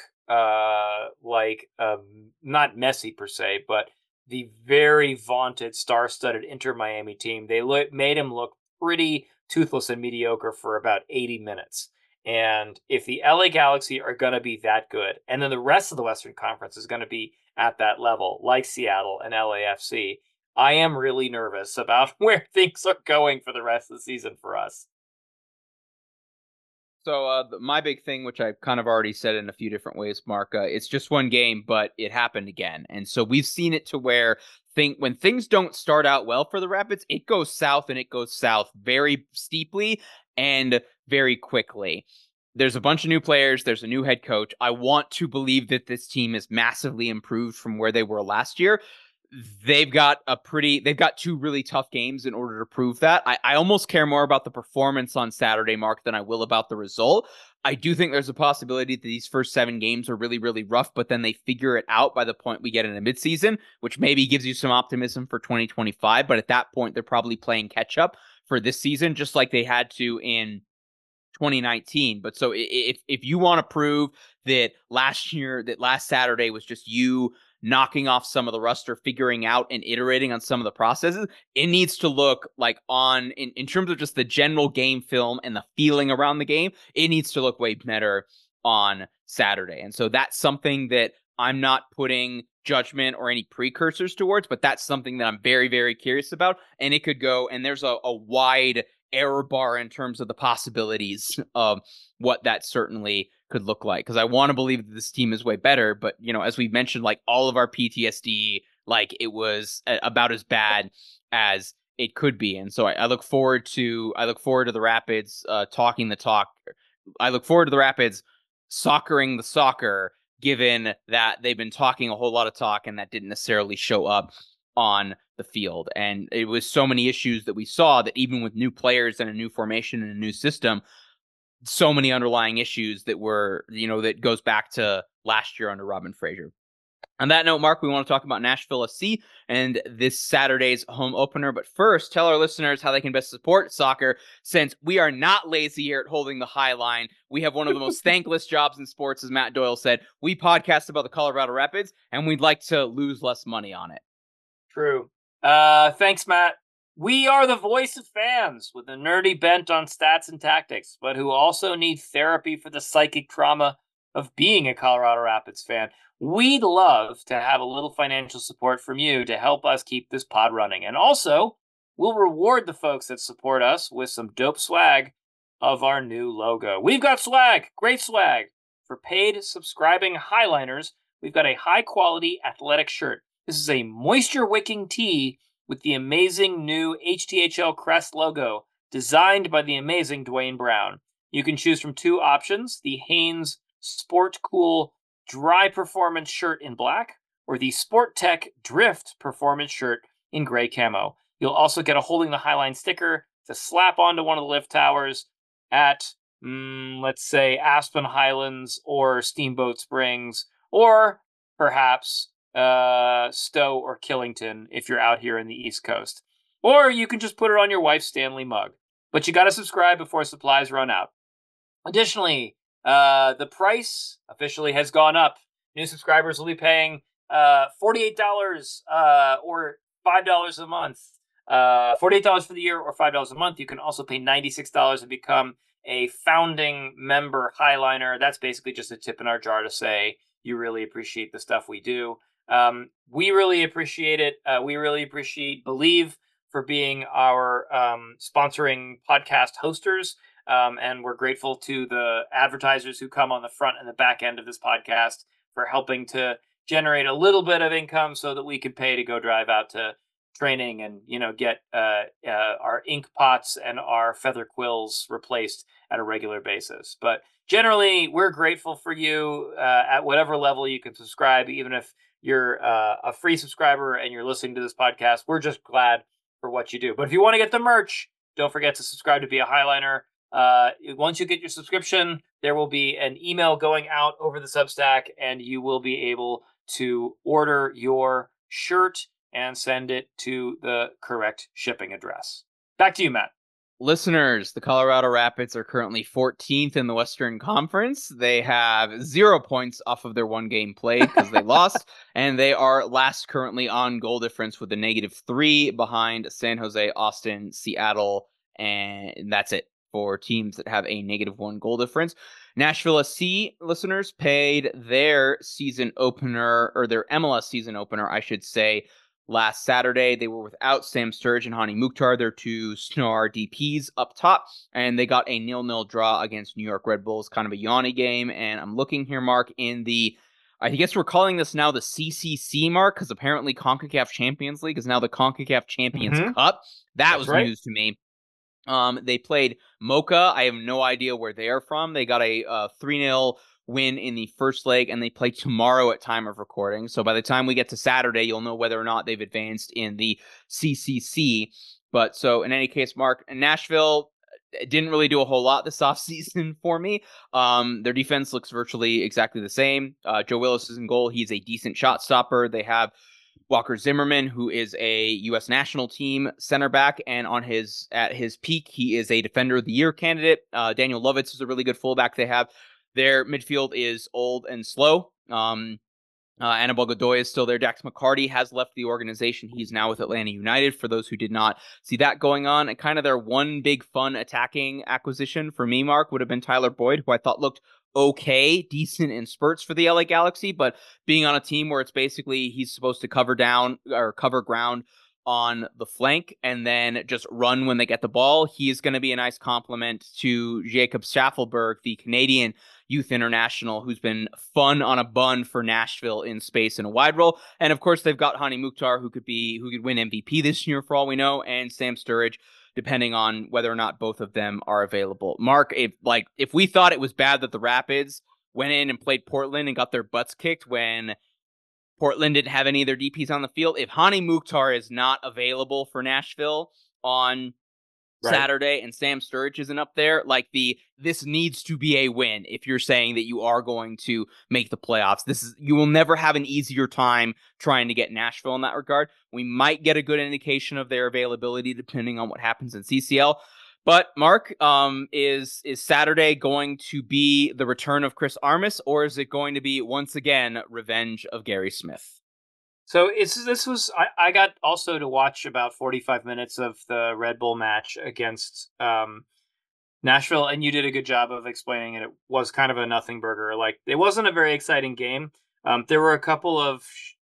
like not Messi per se, but the very vaunted star-studded Inter Miami team. They made him look pretty toothless and mediocre for about 80 minutes. And if the LA Galaxy are going to be that good, and then the rest of the Western Conference is going to be at that level, like Seattle and LAFC, I am really nervous about where things are going for the rest of the season for us. So my big thing, which I've kind of already said in a few different ways, Mark, it's just one game, but it happened again. And so we've seen it to where when things don't start out well for the Rapids, it goes south, and it goes south very steeply and very quickly. There's a bunch of new players. There's a new head coach. I want to believe that this team is massively improved from where they were last year. They've got 2 really tough games in order to prove that. I almost care more about the performance on Saturday, Mark, than I will about the result. I do think there's a possibility that these first 7 games are really, really rough, but then they figure it out by the point we get in a midseason, which maybe gives you some optimism for 2025. But at that point, they're probably playing catch up for this season, just like they had to in 2019. But so if you want to prove that last Saturday was just you knocking off some of the rust or figuring out and iterating on some of the processes. It needs to look like in terms of just the general game film and the feeling around the game, it needs to look way better on Saturday. And so that's something that I'm not putting judgment or any precursors towards, but that's something that I'm very, very curious about. And it could go, and there's a wide error bar in terms of the possibilities of what that certainly could look like. Because I want to believe that this team is way better, but as we mentioned, like all of our PTSD, like it was about as bad as it could be. And so I look forward to the Rapids talking the talk. I look forward to the Rapids soccering the soccer, given that they've been talking a whole lot of talk and that didn't necessarily show up on the field. And it was so many issues that we saw that even with new players and a new formation and a new system, so many underlying issues that were, that goes back to last year under Robin Fraser. On that note, Mark, we want to talk about Nashville SC and this Saturday's home opener. But first, tell our listeners how they can best support soccer, since we are not lazy here at Holding the High Line. We have one of the most thankless jobs in sports, as Matt Doyle said. We podcast about the Colorado Rapids, and we'd like to lose less money on it. True. Thanks, Matt. We are the voice of fans with a nerdy bent on stats and tactics, but who also need therapy for the psychic trauma of being a Colorado Rapids fan. We'd love to have a little financial support from you to help us keep this pod running. And also, we'll reward the folks that support us with some dope swag of our new logo. We've got swag, great swag. For paid subscribing Highliners, we've got a high-quality athletic shirt. This is a moisture-wicking tee with the amazing new HTHL Crest logo, designed by the amazing Dwayne Brown. You can choose from two options, the Hanes Sport Cool Dry Performance shirt in black, or the Sport Tech Drift Performance shirt in gray camo. You'll also get a Holding the Highline sticker to slap onto one of the lift towers at, let's say, Aspen Highlands or Steamboat Springs, or perhaps Stowe or Killington if you're out here in the East Coast. Or you can just put it on your wife's Stanley mug. But you got to subscribe before supplies run out. Additionally, the price officially has gone up. New subscribers will be paying $48 or $5 a month. $48 for the year or $5 a month. You can also pay $96 and become a founding member Highliner. That's basically just a tip in our jar to say you really appreciate the stuff we do. We really appreciate it. We really appreciate Believe for being our sponsoring podcast hosters. And we're grateful to the advertisers who come on the front and the back end of this podcast for helping to generate a little bit of income so that we can pay to go drive out to training and, get our ink pots and our feather quills replaced at a regular basis. But generally, we're grateful for you at whatever level you can subscribe, even if you're a free subscriber and you're listening to this podcast. We're just glad for what you do. But if you want to get the merch, don't forget to subscribe to Be a Highliner. Once you get your subscription, there will be an email going out over the Substack, and you will be able to order your shirt and send it to the correct shipping address. Back to you, Matt. Listeners, the Colorado Rapids are currently 14th in the Western Conference. They have 0 points off of their one game played because they lost, and they are last currently on goal difference with a -3 behind San Jose, Austin, Seattle, and that's it for teams that have a -1 goal difference. Nashville SC listeners paid their season opener, or their MLS season opener, I should say, last Saturday. They were without Sam Sturge and Hani Mukhtar, their two star DPs up top, and they got a 0-0 draw against New York Red Bulls, kind of a yawny game. And I'm looking here, Mark, in the, I guess we're calling this now the CCC, Mark, because apparently CONCACAF Champions League is now the CONCACAF Champions Cup. That's was right. News to me. They played Mocha. I have no idea where they are from. They got a 3-0 win in the first leg, and they play tomorrow at time of recording. So by the time we get to Saturday, you'll know whether or not they've advanced in the CCC. But so in any case, Mark, Nashville didn't really do a whole lot this offseason for me. Their defense looks virtually exactly the same. Joe Willis is in goal. He's a decent shot stopper. They have Walker Zimmerman, who is a U.S. national team center back, and at his peak, he is a Defender of the Year candidate. Daniel Lovitz is a really good fullback they have. Their midfield is old and slow. Anibal Godoy is still there. Dax McCarty has left the organization. He's now with Atlanta United, for those who did not see that going on. And kind of their one big fun attacking acquisition for me, Mark, would have been Tyler Boyd, who I thought looked okay, decent in spurts for the LA Galaxy, but being on a team where it's basically he's supposed to cover ground on the flank and then just run when they get the ball, he is going to be a nice complement to Jacob Schaffelberg, the Canadian youth international, who's been fun on a bun for Nashville in space in a wide role. And of course, they've got Hani Mukhtar, who could win MVP this year for all we know, and Sam Sturridge, depending on whether or not both of them are available. Mark, if we thought it was bad that the Rapids went in and played Portland and got their butts kicked when Portland didn't have any of their DPs on the field, if Hani Mukhtar is not available for Nashville on Saturday and Sam Sturridge isn't up there, this needs to be a win if you're saying that you are going to make the playoffs. You will never have an easier time trying to get Nashville in that regard. We might get a good indication of their availability depending on what happens in CCL. But Mark, is Saturday going to be the return of Chris Armas, or is it going to be once again revenge of Gary Smith? So I got also to watch about 45 minutes of the Red Bull match against Nashville, and you did a good job of explaining it. It was kind of a nothing burger. It wasn't a very exciting game. There were a couple of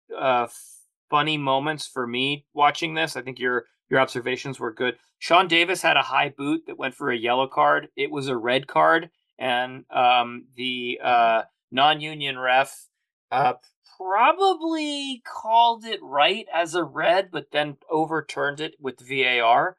funny moments for me watching this. I think your observations were good. Sean Davis had a high boot that went for a yellow card. It was a red card, and the non-union ref probably called it right as a red, but then overturned it with VAR.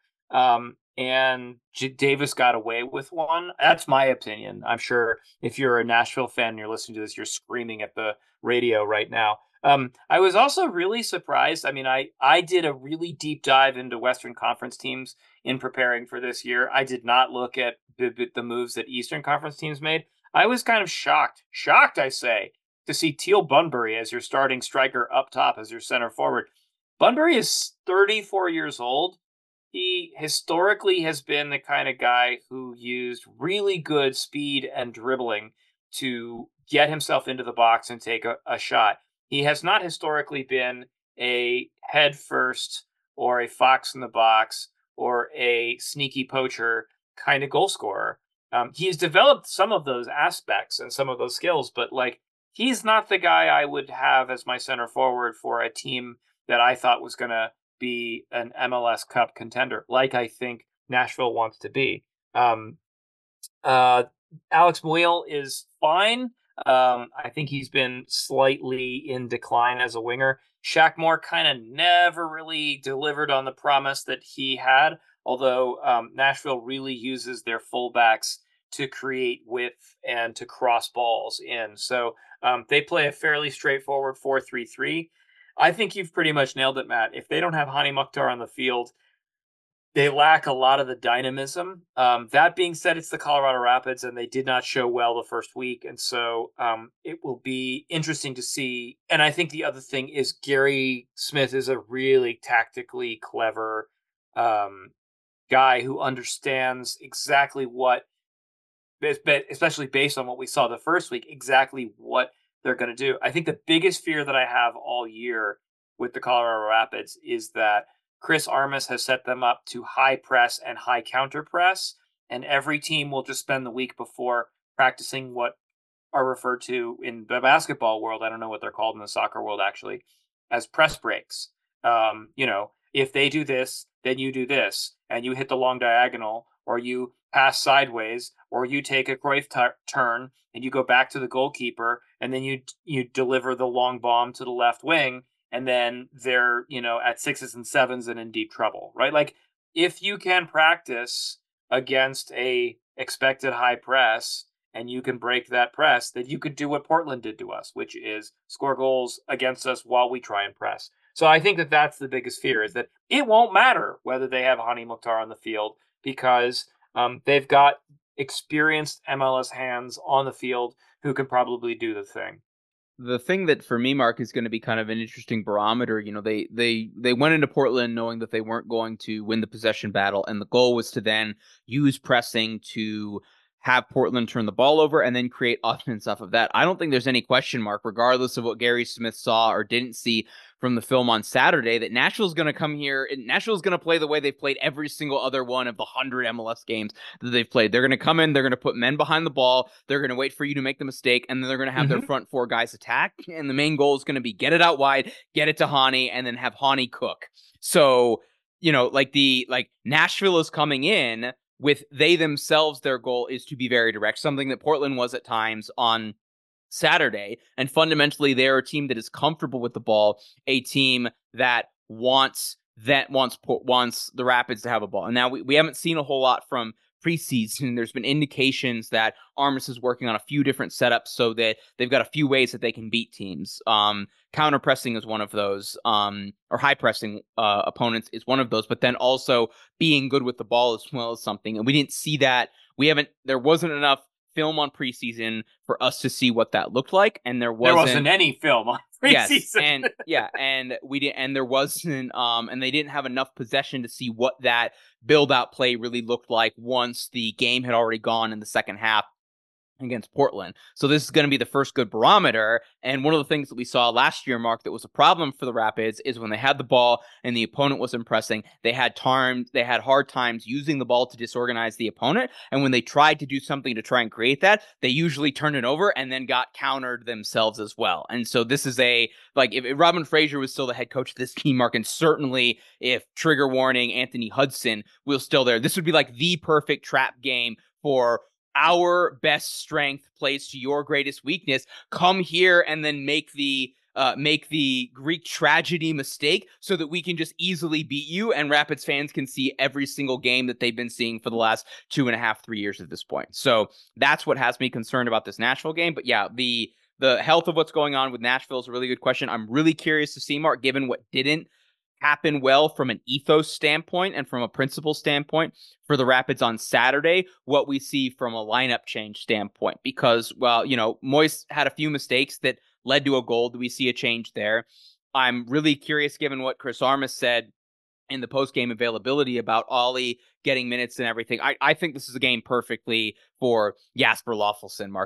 And Davis got away with one. That's my opinion. I'm sure if you're a Nashville fan and you're listening to this, you're screaming at the radio right now. I was also really surprised. I mean, I did a really deep dive into Western Conference teams in preparing for this year. I did not look at the moves that Eastern Conference teams made. I was kind of shocked, I say, to see Teal Bunbury as your starting striker up top as your center forward. Bunbury is 34 years old. He historically has been the kind of guy who used really good speed and dribbling to get himself into the box and take a shot. He has not historically been a head first or a fox in the box or a sneaky poacher kind of goal scorer. He's developed some of those aspects and some of those skills, but he's not the guy I would have as my center forward for a team that I thought was going to be an MLS Cup contender, like I think Nashville wants to be. Alex Muyl is fine. I think he's been slightly in decline as a winger. Shaq Moore kind of never really delivered on the promise that he had, although Nashville really uses their fullbacks to create width and to cross balls in. So they play a fairly straightforward 4-3-3. I think you've pretty much nailed it, Matt. If they don't have Hani Mukhtar on the field, they lack a lot of the dynamism. That being said, it's the Colorado Rapids, and they did not show well the first week. And so it will be interesting to see. And I think the other thing is Gary Smith is a really tactically clever guy who understands exactly what, especially based on what we saw the first week, exactly what they're going to do. I think the biggest fear that I have all year with the Colorado Rapids is that Chris Armas has set them up to high press and high counter press, and every team will just spend the week before practicing what are referred to in the basketball world, I don't know what they're called in the soccer world actually, as press breaks. If they do this, then you do this, and you hit the long diagonal, or you pass sideways, or you take a Cruyff turn, and you go back to the goalkeeper, and then you deliver the long bomb to the left wing, and then they're, at 6s and 7s and in deep trouble, right? If you can practice against a expected high press and you can break that press, then you could do what Portland did to us, which is score goals against us while we try and press. So I think that that's the biggest fear, is that it won't matter whether they have Hani Mukhtar on the field, because they've got experienced MLS hands on the field who can probably do the thing. The thing that for me, Mark, is going to be kind of an interesting barometer, they went into Portland knowing that they weren't going to win the possession battle, and the goal was to then use pressing to have Portland turn the ball over, and then create offense off of that. I don't think there's any question mark, regardless of what Gary Smith saw or didn't see from the film on Saturday, that Nashville's going to come here and Nashville's going to play the way they've played every single other one of the 100 MLS games that they've played. They're going to come in, they're going to put men behind the ball, they're going to wait for you to make the mistake, and then they're going to have their front four guys attack, and the main goal is going to be get it out wide, get it to Hani, and then have Hani cook. So, Nashville is coming in with they themselves, their goal is to be very direct, something that Portland was at times on Saturday. And fundamentally, they're a team that is comfortable with the ball, a team that wants the Rapids to have a ball. And now we haven't seen a whole lot from preseason. There's been indications that Armas is working on a few different setups so that they've got a few ways that they can beat teams. Counter pressing is one of those, or high pressing opponents is one of those, but then also being good with the ball as well as something. And we didn't see that. There wasn't enough film on preseason for us to see what that looked like, and there wasn't any film on preseason. Yes, and we didn't, and there wasn't, and they didn't have enough possession to see what that build-out play really looked like once the game had already gone in the second half against Portland. So this is going to be the first good barometer. And one of the things that we saw last year, Mark, that was a problem for the Rapids is when they had the ball and the opponent was impressing, they had hard times using the ball to disorganize the opponent. And when they tried to do something to try and create that, they usually turned it over and then got countered themselves as well. And so this is if Robin Fraser was still the head coach of this team, Mark, and certainly if trigger warning Anthony Hudson was still there, this would be like the perfect trap game for our best strength plays to your greatest weakness. Come here and then make the Greek tragedy mistake so that we can just easily beat you, and Rapids fans can see every single game that they've been seeing for the last 2.5-3 years at this point. So that's what has me concerned about this Nashville game. But yeah, the health of what's going on with Nashville is a really good question. I'm really curious to see, Mark, given what didn't happen well from an ethos standpoint and from a principle standpoint for the Rapids on Saturday, what we see from a lineup change standpoint. Because, Moise had a few mistakes that led to a goal. Do we see a change there? I'm really curious, given what Chris Armas said in the post-game availability about Ollie getting minutes and everything. I think this is a game perfectly for Jasper Loffelson, Mark.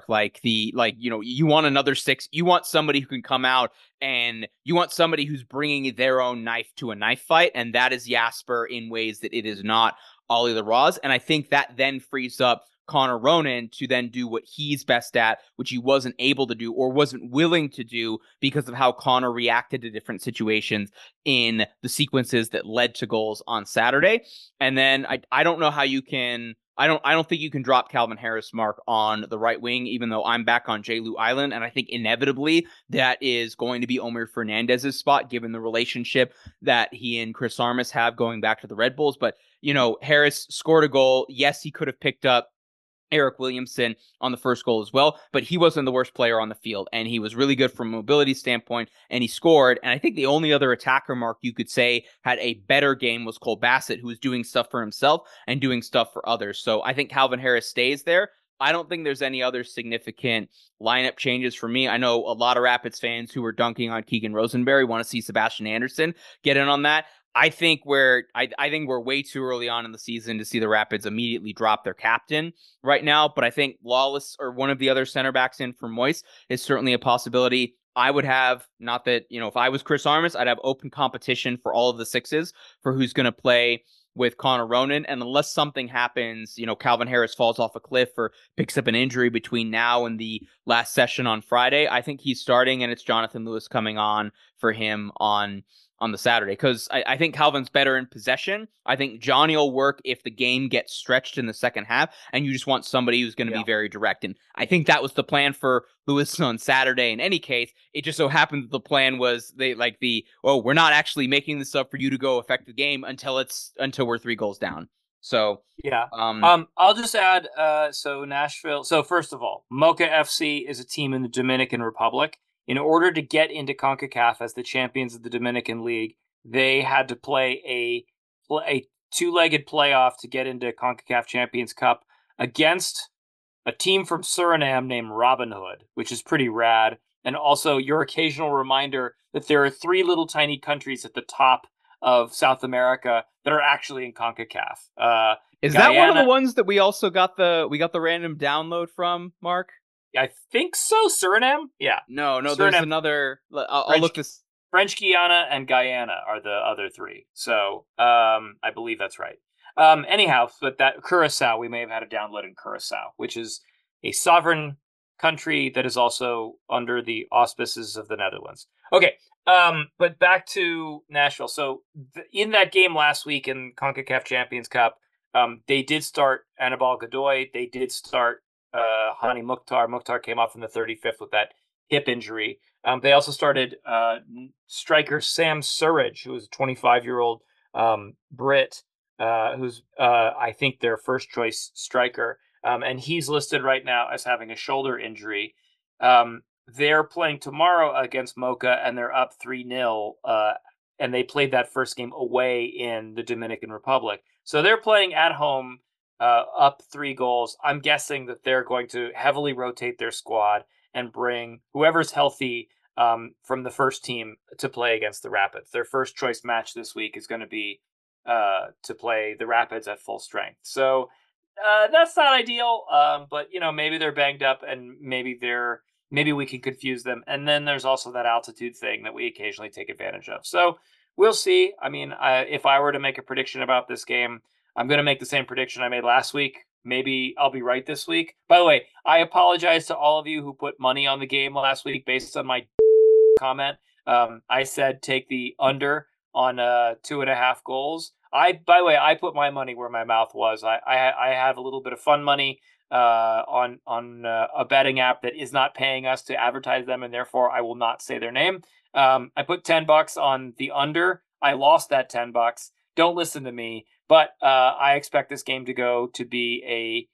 You want another six. You want somebody who can come out and you want somebody who's bringing their own knife to a knife fight, and that is Jasper in ways that it is not Ollie Larraz. And I think that then frees up Connor Ronan to then do what he's best at, which he wasn't able to do or wasn't willing to do because of how Connor reacted to different situations in the sequences that led to goals on Saturday. And then I don't know how you can. I don't think you can drop Calvin Harris, Mark, on the right wing, even though I'm back on J. Lou Island. And I think inevitably that is going to be Omer Fernandez's spot, given the relationship that he and Chris Armas have going back to the Red Bulls. But, Harris scored a goal. Yes, he could have picked up Eric Williamson on the first goal as well, but he wasn't the worst player on the field, and he was really good from a mobility standpoint, and he scored. And I think the only other attacker, Mark, you could say had a better game was Cole Bassett, who was doing stuff for himself and doing stuff for others. So I think Calvin Harris stays there. I don't think there's any other significant lineup changes for me. I know a lot of Rapids fans who were dunking on Keegan Rosenberry want to see Sebastian Anderson get in on that. I think we're way too early on in the season to see the Rapids immediately drop their captain right now. But I think Lawless or one of the other center backs in for Moise is certainly a possibility. I would have, not that, if I was Chris Armas, I'd have open competition for all of the sixes for who's going to play with Connor Ronan. And unless something happens, Calvin Harris falls off a cliff or picks up an injury between now and the last session on Friday, I think he's starting, and it's Jonathan Lewis coming on for him on the Saturday, because I think Calvin's better in possession. I think Johnny will work if the game gets stretched in the second half, and you just want somebody who's going to be very direct. And I think that was the plan for Lewis on Saturday. In any case, it just so happened that the plan was we're not actually making this up for you to go affect the game until we're 3 goals down. So yeah, I'll just add. So Nashville. So first of all, Mocha FC is a team in the Dominican Republic. In order to get into CONCACAF as the champions of the Dominican League, they had to play a 2-legged playoff to get into CONCACAF Champions Cup against a team from Suriname named Robin Hood, which is pretty rad. And also your occasional reminder that there are 3 little tiny countries at the top of South America that are actually in CONCACAF. Is that one of Guyana- the ones that we also got the random download from, Mark? I think so. Suriname? Yeah. No, there's Suriname. another. I'll French- look this. French Guiana and Guyana are the other three. So I believe that's right. Anyhow, but that Curacao, we may have had a download in Curacao, which is a sovereign country that is also under the auspices of the Netherlands. Okay, but back to Nashville. So in that game last week in CONCACAF Champions Cup, they did start Anibal Godoy. They did start Hani Mukhtar. Mukhtar came off in the 35th with that hip injury. They also started striker Sam Surridge, who is a 25-year-old Brit, who's, I think, their first choice striker. And he's listed right now as having a shoulder injury. They're playing tomorrow against Mocha, and they're up 3-0. And they played that first game away in the Dominican Republic. So they're playing at home, up 3 goals. I'm guessing that they're going to heavily rotate their squad and bring whoever's healthy from the first team to play against the Rapids. Their first choice match this week is going to be to play the Rapids at full strength. So that's not ideal, but maybe they're banged up and maybe we can confuse them. And then there's also that altitude thing that we occasionally take advantage of. So we'll see. I mean, if I were to make a prediction about this game, I'm going to make the same prediction I made last week. Maybe I'll be right this week. By the way, I apologize to all of you who put money on the game last week based on my comment. I said take the under on 2.5 goals. By the way, I put my money where my mouth was. I have a little bit of fun money on a betting app that is not paying us to advertise them, and therefore I will not say their name. I put $10 on the under. I lost that $10. Don't listen to me, but I expect this game to go to be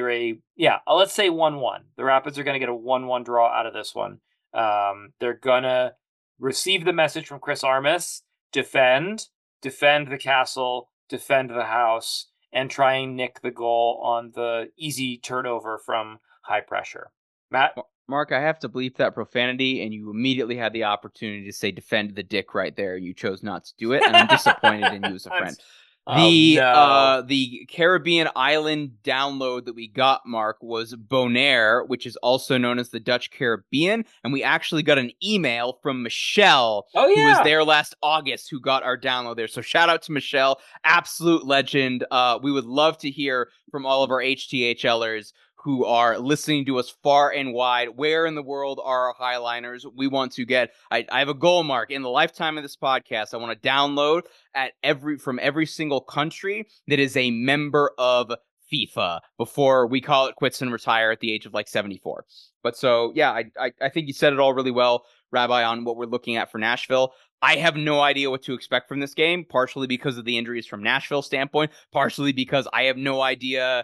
let's say 1-1. The Rapids are going to get a 1-1 draw out of this one. They're going to receive the message from Chris Armas, defend the castle, defend the house, and try and nick the goal on the easy turnover from high pressure. Matt? Mark, I have to bleep that profanity, and you immediately had the opportunity to say defend the dick right there. You chose not to do it, and I'm disappointed in you as a friend. The Caribbean island download that we got, Mark, was Bonaire, which is also known as the Dutch Caribbean, and we actually got an email from Michelle, who was there last August, who got our download there. So shout out to Michelle, absolute legend. We would love to hear from all of our HTHLers who are listening to us far and wide. Where in the world are our Highliners? We want to get, I have a goal, Mark, in the lifetime of this podcast. I want to download from every single country that is a member of FIFA before we call it quits and retire at the age of 74. But so, yeah, I think you said it all really well, Rabbi, on what we're looking at for Nashville. I have no idea what to expect from this game, partially because of the injuries from Nashville standpoint, partially because I have no idea,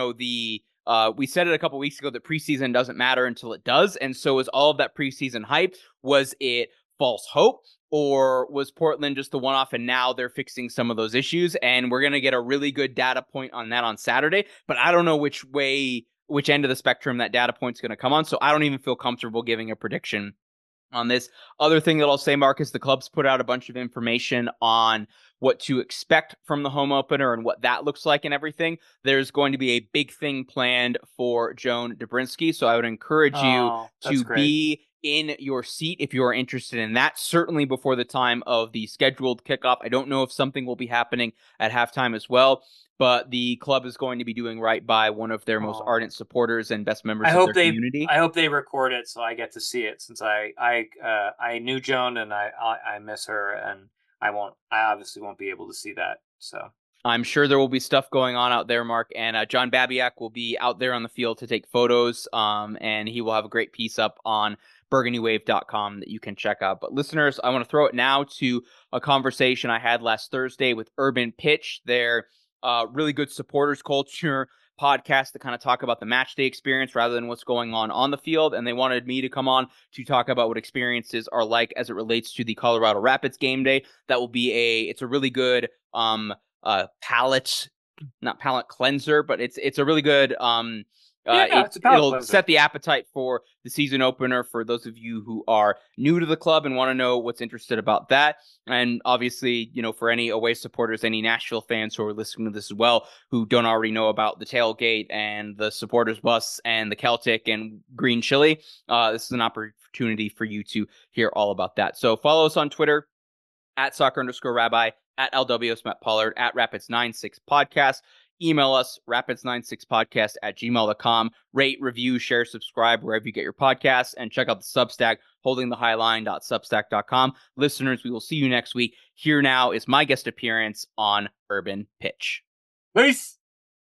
we said it a couple weeks ago that preseason doesn't matter until it does. And so is all of that preseason hype. Was it false hope, or was Portland just the one-off and now they're fixing some of those issues? And we're going to get a really good data point on that on Saturday, but I don't know which end of the spectrum that data point's going to come on. So I don't even feel comfortable giving a prediction on this. Other thing that I'll say, Mark, is the club's put out a bunch of information on what to expect from the home opener and what that looks like and everything. There's going to be a big thing planned for Joan Dobrinsky, so I would encourage you to be in your seat if you are interested in that, certainly before the time of the scheduled kickoff. I don't know if something will be happening at halftime as well, but the club is going to be doing right by one of their most ardent supporters and best members of their community. I hope they record it so I get to see it, since I knew Joan and I miss her, and I obviously won't be able to see that. So I'm sure there will be stuff going on out there, Mark, and John Babiak will be out there on the field to take photos, and he will have a great piece up on burgundywave.com that you can check out. But listeners, I want to throw it now to a conversation I had last Thursday with Urban Pitch, their really good supporters culture podcast to kind of talk about the match day experience rather than what's going on the field. And they wanted me to come on to talk about what experiences are like as it relates to the Colorado Rapids game day. That will be it's a really good palate cleanser, but it's a really good It's a palate it'll cleanser. set the appetite for the season opener for those of you who are new to the club and want to know what's interested about that. And obviously, for any away supporters, any Nashville fans who are listening to this as well, who don't already know about the tailgate and the supporters bus and the Celtic and green chili, this is an opportunity for you to hear all about that. So follow us on Twitter at @soccer_rabbi, at LWS Matt Pollard, at Rapids96 Podcast. Email us, rapids96podcast@gmail.com. Rate, review, share, subscribe wherever you get your podcasts, and check out the Substack, holdingthehighline.substack.com. Listeners, we will see you next week. Here now is my guest appearance on Urban Pitch. Peace.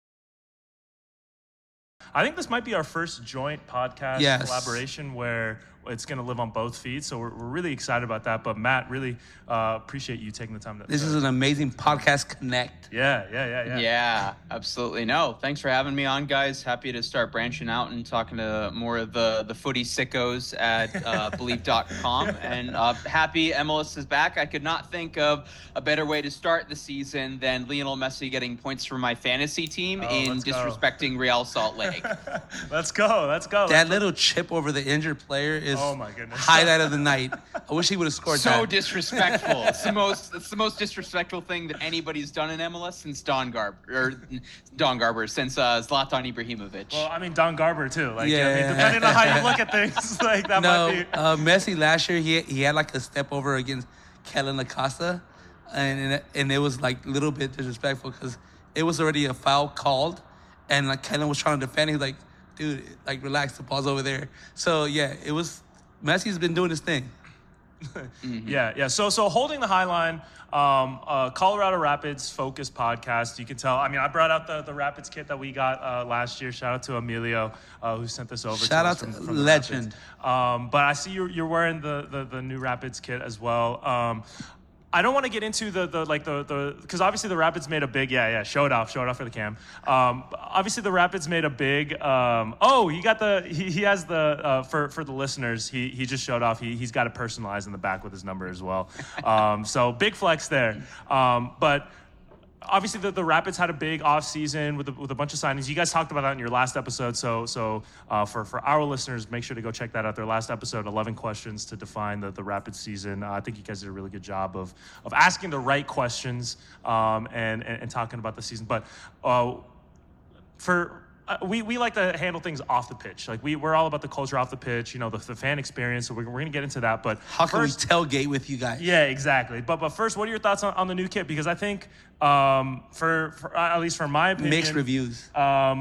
I think this might be our first joint podcast collaboration where it's going to live on both feeds. So we're really excited about that. But Matt, really appreciate you taking the time. This is an amazing podcast connect. Yeah, absolutely. No, thanks for having me on, guys. Happy to start branching out and talking to more of the footy sickos at Believe.com. And happy MLS is back. I could not think of a better way to start the season than Lionel Messi getting points for my fantasy team in disrespecting Real Salt Lake. Let's go. That little chip over the injured player is oh my goodness. Highlight of the night. I wish he would have scored so that. Disrespectful. It's the most disrespectful thing that anybody's done in MLS since Don Garber, since Zlatan Ibrahimovic. Well, I mean Don Garber too. Depending on how you look at things, that might be. Messi last year he had like a step over against Kellen Acosta, and it was like a little bit disrespectful because it was already a foul called, and like Kellen was trying to defend. He's like, dude, like relax, the ball's over there. So yeah, it was. Messi's been doing his thing. Mm-hmm. Yeah. So holding the high line, Colorado Rapids focused podcast. You can tell. I mean, I brought out the Rapids kit that we got last year. Shout out to Emilio who sent this over. Shout out to legend. But I see you're wearing the new Rapids kit as well. I don't want to get into the because obviously the Rapids made a big show it off for the cam. Obviously the Rapids made a big he has the for the listeners he just showed off he's got it personalized in the back with his number as well. So big flex there. But obviously the Rapids had a big off season with a bunch of signings. You guys talked about that in your last episode. So for our listeners, make sure to go check that out. Their last episode, 11 questions to define the Rapids season. I think you guys did a really good job of asking the right questions and talking about the season. But we like to handle things off the pitch. Like we're all about the culture off the pitch, the fan experience. So we're going to get into that. But how can we tailgate with you guys? Yeah, exactly. But first, what are your thoughts on the new kit? Because I think for at least from my opinion, mixed reviews.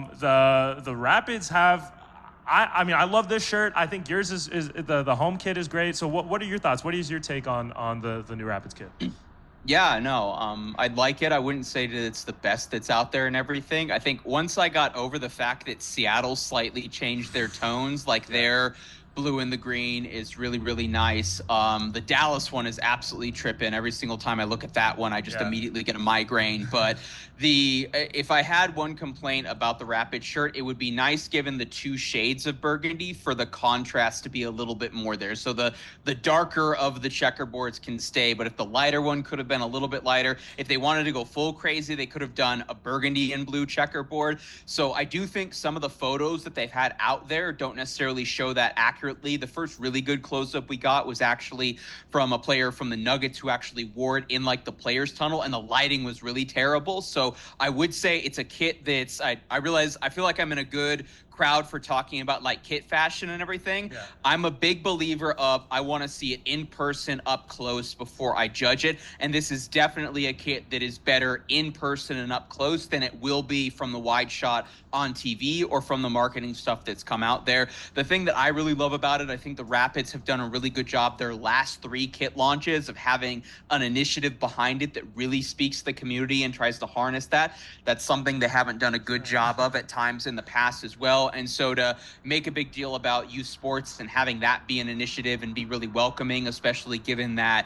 The Rapids have. I mean, I love this shirt. I think yours is the home kit is great. So what are your thoughts? What is your take on the new Rapids kit? Yeah, no, I'd like it. I wouldn't say that it's the best that's out there and everything. I think once I got over the fact that Seattle slightly changed their tones, like their blue and the green is really, really nice. The Dallas one is absolutely tripping. Every single time I look at that one, I just immediately get a migraine. But if I had one complaint about the Rapid shirt, it would be nice given the two shades of burgundy for the contrast to be a little bit more there. So the darker of the checkerboards can stay, but if the lighter one could have been a little bit lighter, if they wanted to go full crazy, they could have done a burgundy and blue checkerboard. So I do think some of the photos that they've had out there don't necessarily show that accurately. The first really good close-up we got was actually from a player from the Nuggets who actually wore it in like the players tunnel, and the lighting was really terrible. So I would say it's a kit that's, I realize I feel like I'm in a good crowd for talking about like kit fashion and everything. Yeah. I'm a big believer of I want to see it in person up close before I judge it. And this is definitely a kit that is better in person and up close than it will be from the wide shot on TV or from the marketing stuff that's come out there. The thing that I really love about it, I think the Rapids have done a really good job their last 3 kit launches of having an initiative behind it that really speaks to the community and tries to harness that. That's something they haven't done a good job of at times in the past as well. And so to make a big deal about youth sports and having that be an initiative and be really welcoming, especially given that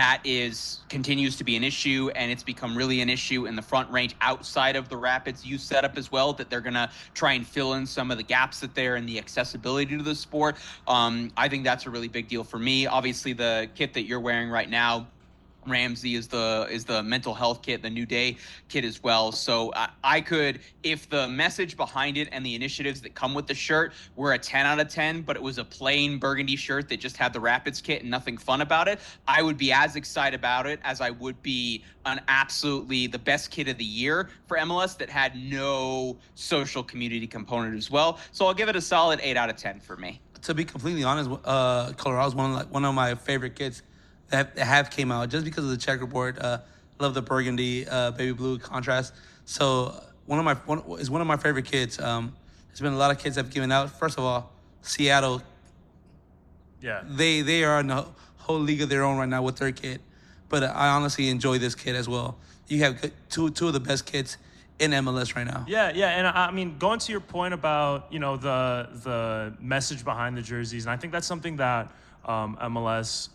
continues to be an issue and it's become really an issue in the Front Range outside of the Rapids youth setup as well, that they're going to try and fill in some of the gaps that there and the accessibility to the sport. I think that's a really big deal for me. Obviously, the kit that you're wearing right now, Ramsey is the mental health kit, the New Day kit as well. So I could, if the message behind it and the initiatives that come with the shirt were a 10 out of 10, but it was a plain burgundy shirt that just had the Rapids kit and nothing fun about it, I would be as excited about it as I would be an absolutely the best kit of the year for MLS that had no social community component as well. So I'll give it a solid 8 out of 10 for me. To be completely honest, Colorado's one of my favorite kits that have came out just because of the checkerboard. Love the burgundy, baby blue contrast. So one of my favorite kits. There's been a lot of kits that have given out. First of all, Seattle. Yeah. They are in a whole league of their own right now with their kit. But I honestly enjoy this kit as well. You have two of the best kits in MLS right now. Yeah, and I mean, going to your point about the message behind the jerseys, and I think that's something that MLS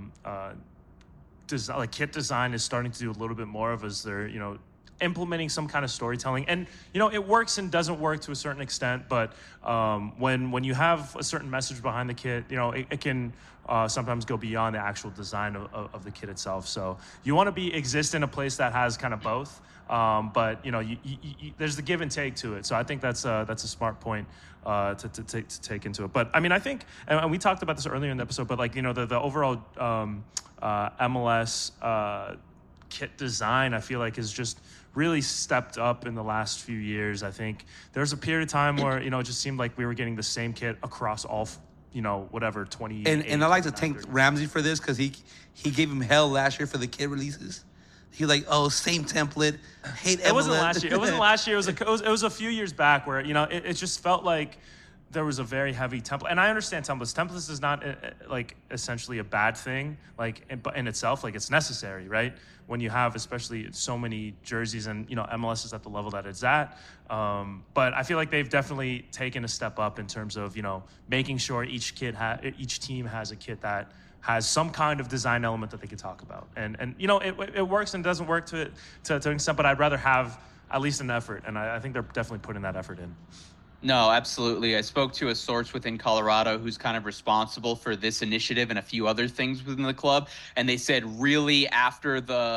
kit design is starting to do a little bit more of, as they're implementing some kind of storytelling, and it works and doesn't work to a certain extent. But when you have a certain message behind the kit, it can sometimes go beyond the actual design of the kit itself. So you want to exist in a place that has kind of both. But there's the give and take to it. So I think that's a smart point to take into it. But I mean, I think, and we talked about this earlier in the episode, but the overall MLS kit design, I feel like, is just really stepped up in the last few years. I think there was a period of time where it just seemed like we were getting the same kit across all 20. And I like to thank Ramsey for this, because he gave him hell last year for the kit releases. He was like, oh, same template. Hate MLS. It wasn't last year. It wasn't last year. It was a few years back where it just felt like there was a very heavy template. And I understand templates. Templates is not essentially a bad thing, but in itself, it's necessary, right? When you have especially so many jerseys, and MLS is at the level that it's at. But I feel like they've definitely taken a step up in terms of making sure each team has a kit that has some kind of design element that they could talk about. And it works and doesn't work to an extent, but I'd rather have at least an effort, and I think they're definitely putting that effort in. No, absolutely. I spoke to a source within Colorado who's kind of responsible for this initiative and a few other things within the club. And they said really after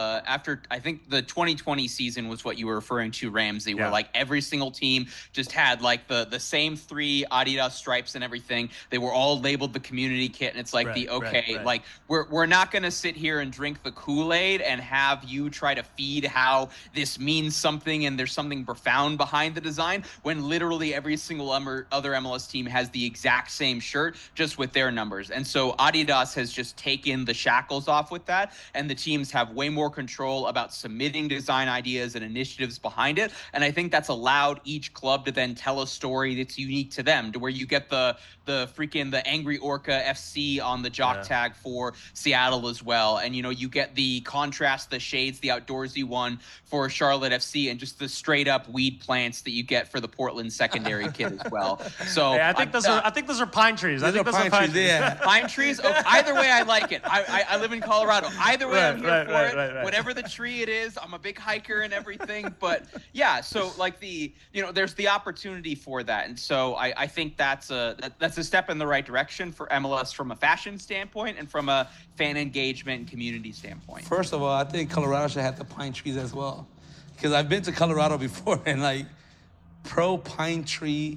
I think the 2020 season was what you were referring to, Ramsey, where every single team just had the same 3 Adidas stripes and everything. They were all labeled the community kit. And it's like we're not going to sit here and drink the Kool-Aid and have you try to feed how this means something and there's something profound behind the design, when literally every single other MLS team has the exact same shirt, just with their numbers. And so Adidas has just taken the shackles off with that, and the teams have way more control about submitting design ideas and initiatives behind it. And I think that's allowed each club to then tell a story that's unique to them, to where you get the Angry Orca FC on the jock tag for Seattle as well. And, you get the contrast, the shades, the outdoorsy one for Charlotte FC, and just the straight up weed plants that you get for the Portland secondary kit as well. So I think those are pine trees. I think those are pine trees. Yeah. Pine trees. Oh, either way, I like it. I live in Colorado. Either way, I'm here for it. Right. Whatever the tree it is, I'm a big hiker and everything. But yeah, so there's the opportunity for that, and so I think that's a step in the right direction for MLS from a fashion standpoint and from a fan engagement and community standpoint. First of all, I think Colorado should have the pine trees as well, because I've been to Colorado before, and pro pine tree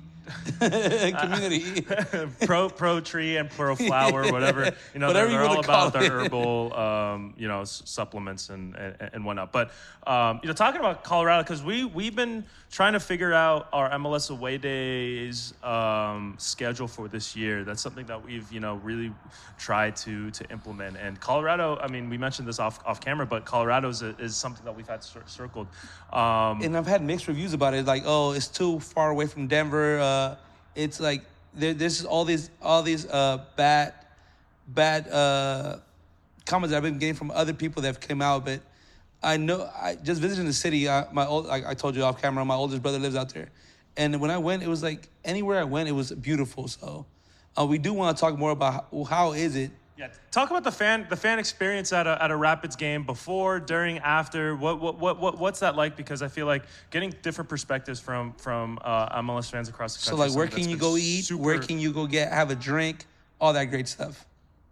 community. pro tree and pro flower, whatever. They're all about the herbal, supplements and whatnot. But talking about Colorado, because we've been trying to figure out our MLS away days schedule for this year. That's something that we've really tried to implement. And Colorado, I mean, we mentioned this off camera, but Colorado is something that we've had circled. And I've had mixed reviews about it. It's too far away from Denver. It's there's all these bad comments that I've been getting from other people that have come out. But I know, I just visiting the city. I told you off camera, my oldest brother lives out there, and when I went, it was anywhere I went, it was beautiful. So we do want to talk more about how is it. Yeah, talk about the fan experience at a Rapids game, before, during, after. What's that like? Because I feel like getting different perspectives from MLS fans across the country. So where can you go eat? Where can you go have a drink? All that great stuff.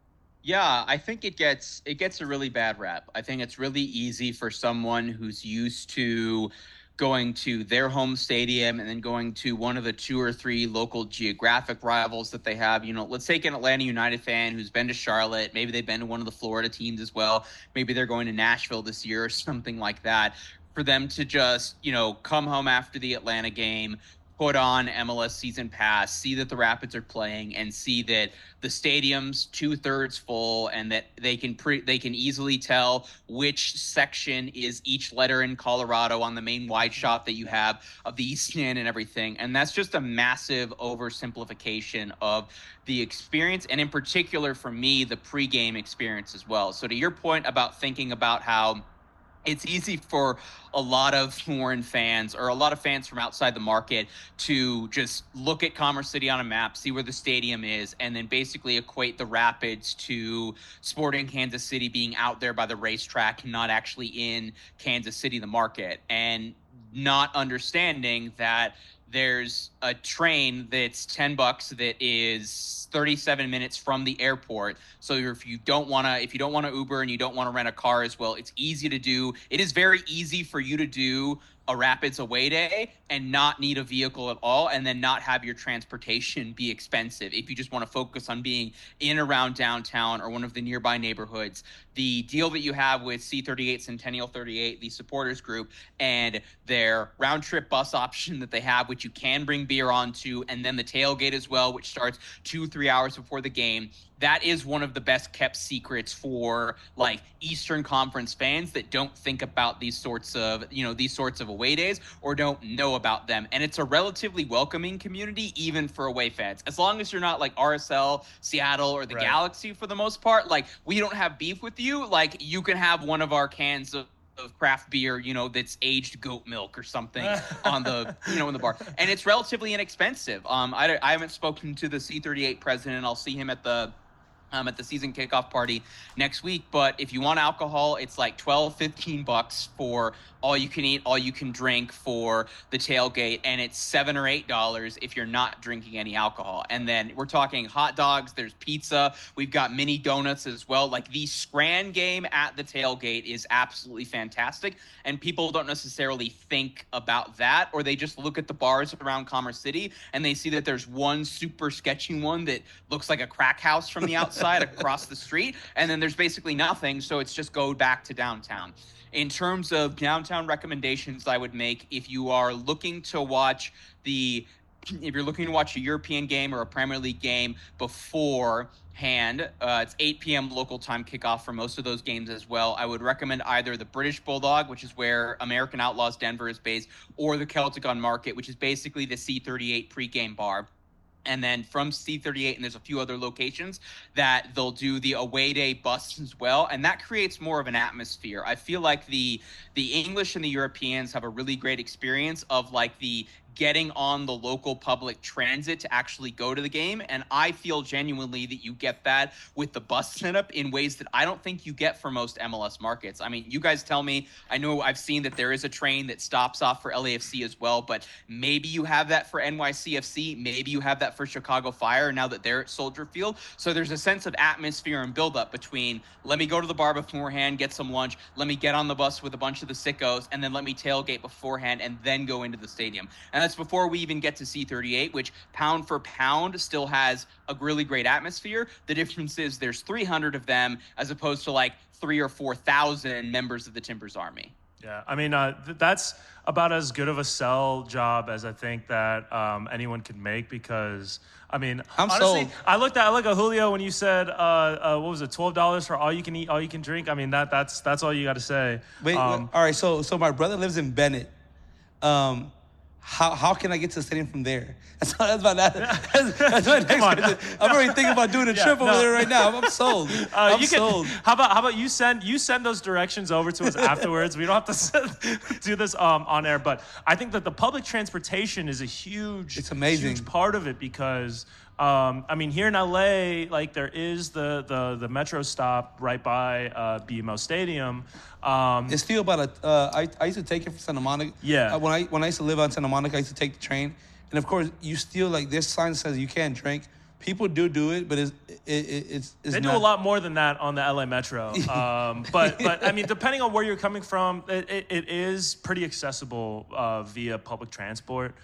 Yeah, I think it gets a really bad rep. I think it's really easy for someone who's used to going to their home stadium and then going to one of the 2 or 3 local geographic rivals that they have. Let's take an Atlanta United fan who's been to Charlotte. Maybe they've been to one of the Florida teams as well. Maybe they're going to Nashville this year or something like that. For them to just, come home after the Atlanta game, put on MLS season pass, see that the Rapids are playing, and see that the stadium's 2/3 full, and that they can easily tell which section is each letter in Colorado on the main wide shot that you have of the East End and everything. And that's just a massive oversimplification of the experience, and in particular for me, the pregame experience as well. So to your point about thinking about how it's easy for a lot of foreign fans or a lot of fans from outside the market to just look at Commerce City on a map, see where the stadium is, and then basically equate the Rapids to Sporting Kansas City being out there by the racetrack, not actually in Kansas City, the market, and not understanding that there's a train that's $10 that is 37 minutes from the airport. So if you don't want to Uber and you don't want to rent a car as well, it's easy to do. It is very easy for you to do a Rapids away day and not need a vehicle at all, and then not have your transportation be expensive. If you just want to focus on being in around downtown or one of the nearby neighborhoods, the deal that you have with C38 Centennial 38, the supporters group, and their round trip bus option that they have, which you can bring beer onto, and then the tailgate as well, which starts 2-3 hours before the game. That is one of the best kept secrets for like Eastern Conference fans that don't think about these sorts of away days or don't know about them. And it's a relatively welcoming community, even for away fans. As long as you're not like RSL, Seattle, or the Galaxy for the most part, like we don't have beef with you. Like you can have one of our cans of craft beer, that's aged goat milk or something on the, in the bar. And it's relatively inexpensive. I haven't spoken to the C38 president. I'll see him at the season kickoff party next week. But if you want alcohol, it's like $12-15 for all you can eat, all you can drink for the tailgate. And it's $7 or $8 if you're not drinking any alcohol. And then we're talking hot dogs. There's pizza. We've got mini donuts as well. Like the Scran game at the tailgate is absolutely fantastic. And people don't necessarily think about that, or they just look at the bars around Commerce City and they see that there's one super sketchy one that looks like a crack house from the outside across the street, and then there's basically nothing, so it's just go back to downtown. In terms of downtown recommendations I would make, if you're looking to watch a European game or a Premier League game beforehand, it's 8 p.m. local time kickoff for most of those games as well. I would recommend either the British Bulldog, which is where American Outlaws Denver is based, or the Celtic on Market, which is basically the C38 pregame bar. And then from C38, and there's a few other locations that they'll do the away day bus as well. And that creates more of an atmosphere. I feel like the English and the Europeans have a really great experience of like the getting on the local public transit to actually go to the game. And I feel genuinely that you get that with the bus setup in ways that I don't think you get for most MLS markets. I mean, you guys tell me, I know I've seen that there is a train that stops off for LAFC as well, but maybe you have that for NYCFC. Maybe you have that for Chicago Fire now that they're at Soldier Field. So there's a sense of atmosphere and buildup between, let me go to the bar beforehand, get some lunch, let me get on the bus with a bunch of the sickos, and then let me tailgate beforehand and then go into the stadium. And that's before we even get to C38, which pound for pound still has a really great atmosphere. The difference is there's 300 of them as opposed to like 3,000 or 4,000 members of the Timbers Army. Yeah, I mean, that's about as good of a sell job as I think that anyone can make, because, I mean, honestly, I looked at Julio when you said, what was it, $12 for all you can eat, all you can drink? I mean, that's all you got to say. Wait, all right, so my brother lives in Bennett. How can I get to the stadium from there? That's my next question. I'm already thinking about doing a trip over there right now. I'm sold. I'm sold. How about you send those directions over to us afterwards? We don't have to do this on air, but I think that the public transportation is a huge part of it, because I mean, here in LA, like there is the metro stop right by BMO Stadium. It's still about I used to take it from Santa Monica. Yeah. When I used to live on Santa Monica, I used to take the train, and of course, you still like this sign says you can't drink People do it, but it's they not. do a lot more than that on the LA Metro. But I mean, depending on where you're coming from, it is pretty accessible via public transport.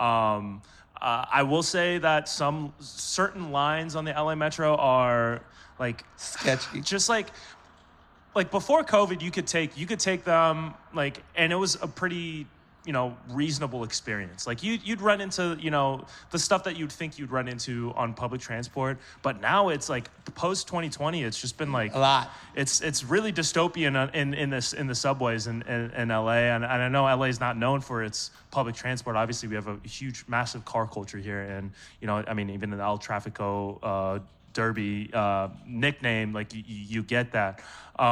I will say that some certain lines on the LA Metro are like sketchy. Just like before COVID, you could take them like, and it was a pretty, reasonable experience. Like you'd run into, the stuff that you'd think you'd run into on public transport. But now it's like post 2020, it's just been like a lot. It's really dystopian in the subways in LA. And I know LA is not known for its public transport. Obviously, we have a huge, massive car culture here. And, even the El Tráfico Derby nickname, like you get that.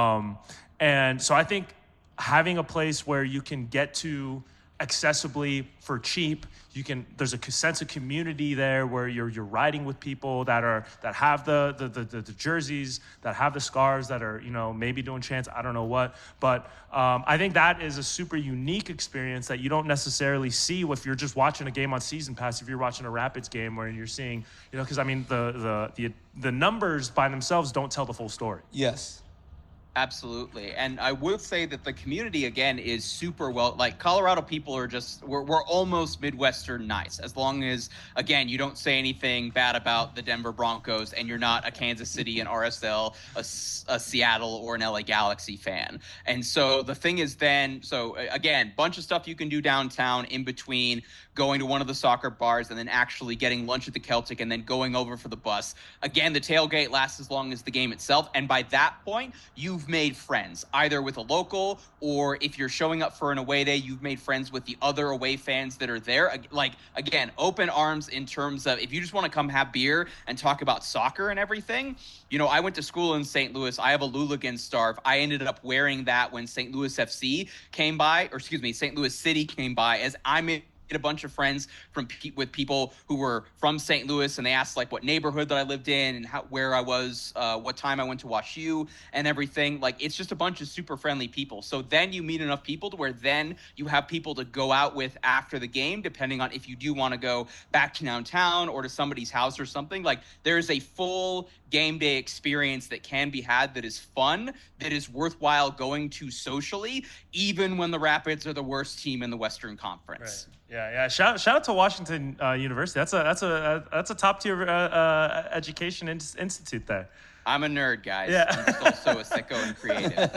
And so I think having a place where you can get to accessibly for cheap, there's a sense of community there where you're riding with people that have the jerseys, that have the scarves, that are maybe doing chants, I don't know what, but I think that is a super unique experience that you don't necessarily see if you're just watching a game on Season Pass. If you're watching a Rapids game where you're seeing, because I mean the numbers by themselves don't tell the full story. Yes. Absolutely. And I would say that the community, again, is super well, like Colorado people are just, we're almost Midwestern nice, as long as, again, you don't say anything bad about the Denver Broncos and you're not a Kansas City, an RSL, a Seattle, or an LA Galaxy fan. And so the thing is then, again, bunch of stuff you can do downtown in between going to one of the soccer bars and then actually getting lunch at the Celtic and then going over for the bus. Again, the tailgate lasts as long as the game itself. And by that point, you've made friends, either with a local, or if you're showing up for an away day, you've made friends with the other away fans that are there. Like, again, open arms in terms of if you just want to come have beer and talk about soccer and everything. I went to school in St. Louis. I have a Luligan scarf. I ended up wearing that when St. Louis FC came by, or excuse me, St. Louis City came by, as I'm in a bunch of friends with people who were from St. Louis, and they asked like what neighborhood that I lived in and where I was, what time I went to watch you and everything. Like, it's just a bunch of super friendly people. So then you meet enough people to where then you have people to go out with after the game, depending on if you do want to go back to downtown or to somebody's house or something. Like, there's a full game day experience that can be had that is fun, that is worthwhile going to socially, even when the Rapids are the worst team in the Western Conference. Right. Yeah. Shout out to Washington University. That's a top tier education institute there. I'm a nerd, guys. Yeah. I'm just also a sicko and creative.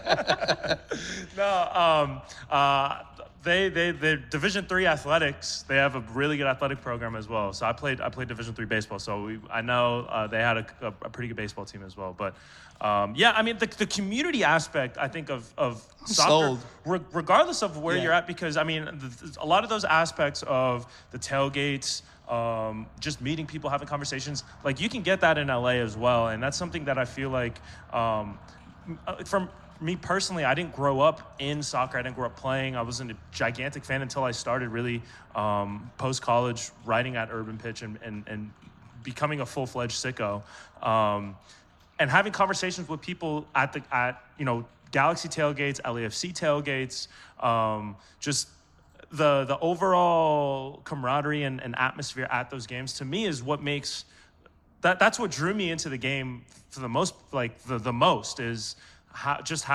They're Division III athletics. They have a really good athletic program as well. So I played Division III baseball. So I know they had a pretty good baseball team as well. But the community aspect, I think, of soccer, regardless of where you're at, because I mean, a lot of those aspects of the tailgates, just meeting people, having conversations, like you can get that in LA as well. And that's something that I feel like, from me personally, I didn't grow up in soccer. I didn't grow up playing. I wasn't a gigantic fan until I started really post-college writing at Urban Pitch and becoming a full-fledged sicko. And having conversations with people at Galaxy tailgates, LAFC tailgates, just the overall camaraderie and atmosphere at those games, to me, is what makes that's what drew me into the game for the most, the most is how there's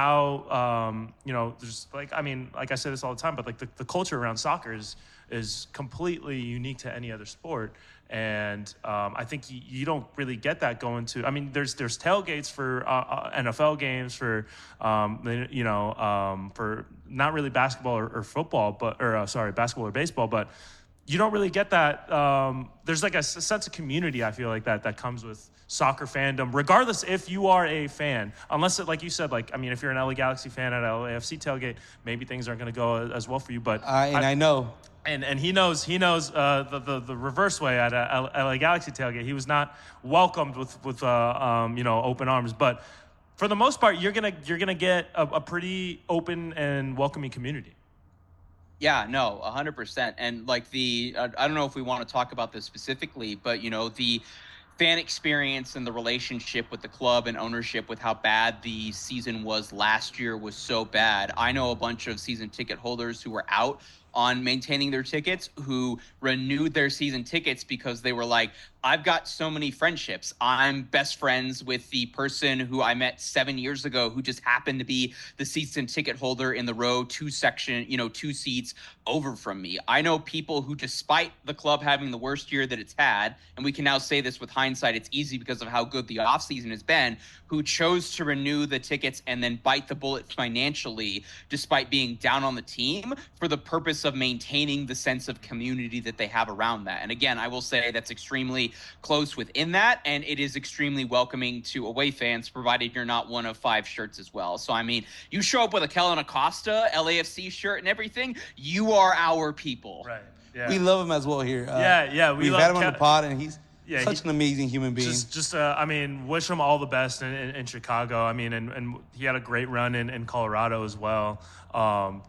like I say this all the time, but like the culture around soccer is completely unique to any other sport. And I think you don't really get that going to. I mean, there's tailgates for NFL games for for not really basketball or football, basketball or baseball, but you don't really get that. There's like a sense of community, I feel like that comes with soccer fandom, regardless if you are a fan. Unless, like you said, if you're an LA Galaxy fan at LAFC tailgate, maybe things aren't going to go as well for you. But I know. And he knows the reverse way at a LA Galaxy tailgate. He was not welcomed with open arms. But for the most part, you're gonna get a pretty open and welcoming community. Yeah, no, 100%. And I don't know if we want to talk about this specifically, but the fan experience and the relationship with the club and ownership with how bad the season was last year was so bad. I know a bunch of season ticket holders who were out on maintaining their tickets who renewed their season tickets because they were like, I've got so many friendships. I'm best friends with the person who I met 7 years ago who just happened to be the season ticket holder in the row 2 seats over from me. I know people who, despite the club having the worst year that it's had, and we can now say this with hindsight, it's easy because of how good the offseason has been, who chose to renew the tickets and then bite the bullet financially despite being down on the team for the purpose of maintaining the sense of community that they have around that. And again, I will say that's extremely close within that, and it is extremely welcoming to away fans, provided you're not one of 5 shirts as well. So, I mean, you show up with a Kellen Acosta LAFC shirt and everything, you are our people. Right. Yeah. We love him as well here. We've had him on the pod, and he's such an amazing human being. I mean, wish him all the best in Chicago. I mean, and he had a great run in Colorado as well. I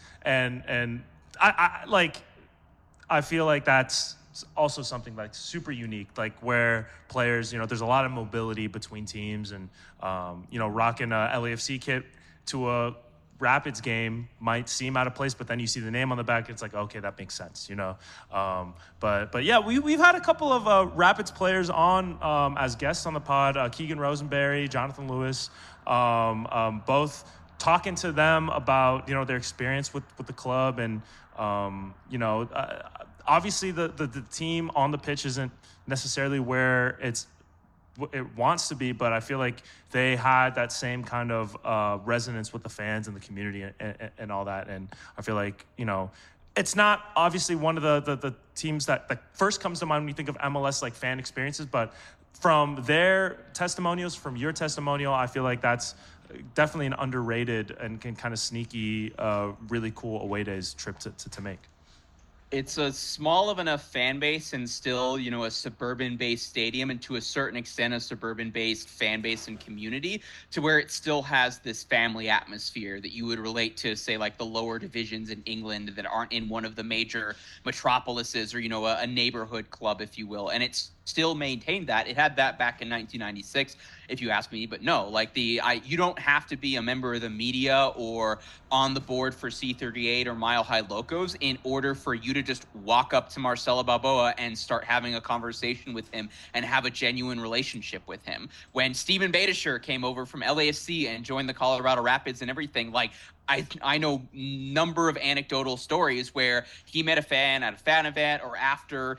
feel like that's also something like super unique, like where players, there's a lot of mobility between teams, and rocking a LAFC kit to a Rapids game might seem out of place, but then you see the name on the back, it's like, okay, that makes sense, But yeah, we've had a couple of Rapids players on as guests on the pod, Keegan Rosenberry, Jonathan Lewis, both talking to them about their experience with the club, and obviously the team on the pitch isn't necessarily where it wants to be, but I feel like they had that same kind of resonance with the fans and the community and all that. And I feel like, it's not obviously one of the teams that first comes to mind when you think of MLS like fan experiences, but from their testimonials, from your testimonial, I feel like that's definitely an underrated and kind of sneaky, really cool away days trip to make. It's a small of enough fan base and still, a suburban-based stadium, and to a certain extent a suburban-based fan base and community, to where it still has this family atmosphere that you would relate to, say, like the lower divisions in England that aren't in one of the major metropolises or, a neighborhood club, if you will. And it's still maintained that. It had that back in 1996, if you ask me, but no, you don't have to be a member of the media or on the board for C38 or Mile High Locos in order for you to just walk up to Marcelo Balboa and start having a conversation with him and have a genuine relationship with him. When Steven Beitashour came over from LAFC and joined the Colorado Rapids and everything, I know number of anecdotal stories where he met a fan at a fan event or after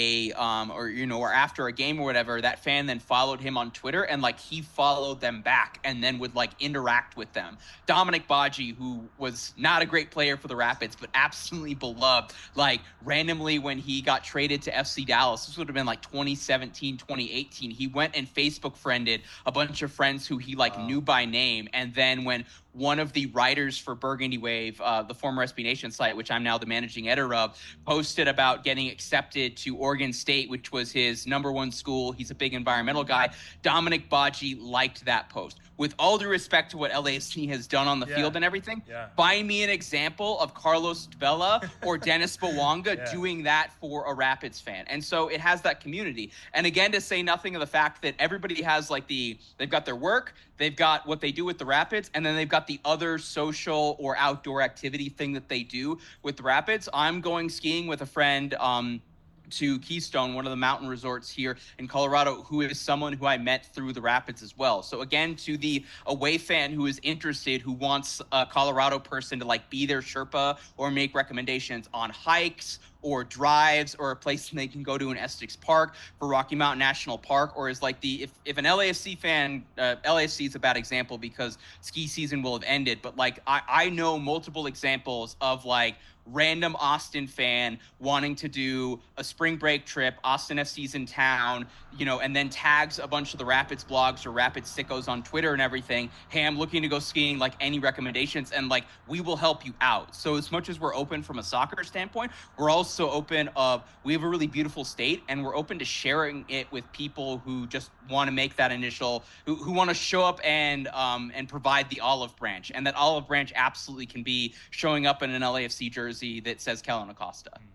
after a game or whatever. That fan then followed him on Twitter, and he followed them back and then would interact with them. Dominic Badji, who was not a great player for the Rapids but absolutely beloved, randomly when he got traded to FC Dallas, this would have been 2017, 2018, he went and Facebook friended a bunch of friends who he knew by name, and then when one of the writers for Burgundy Wave, the former SB Nation site, which I'm now the managing editor of, posted about getting accepted to Oregon State, which was his number 1 school. He's a big environmental guy. Dominic Badji liked that post. With all due respect to what LAFC has done on the field and everything, find me an example of Carlos Vela or Dennis Bawanga doing that for a Rapids fan. And so it has that community. And again, to say nothing of the fact that everybody has they've got their work, they've got what they do with the Rapids, and then they've got the other social or outdoor activity thing that they do with the Rapids. I'm going skiing with a friend to Keystone, one of the mountain resorts here in Colorado, who is someone who I met through the Rapids as well. So again, to the away fan who is interested, who wants a Colorado person to be their Sherpa or make recommendations on hikes or drives or a place they can go to in Estes Park for Rocky Mountain National Park, or is if an LAFC fan, LAFC is a bad example because ski season will have ended, but I know multiple examples of random Austin fan wanting to do a spring break trip, Austin FC's in town, and then tags a bunch of the Rapids blogs or Rapids sickos on Twitter and everything. Hey, I'm looking to go skiing, any recommendations? And we will help you out. So as much as we're open from a soccer standpoint, we're also open we have a really beautiful state, and we're open to sharing it with people who just want to make that initial, who want to show up and provide the olive branch. And that olive branch absolutely can be showing up in an LAFC jersey that says Kellen Acosta.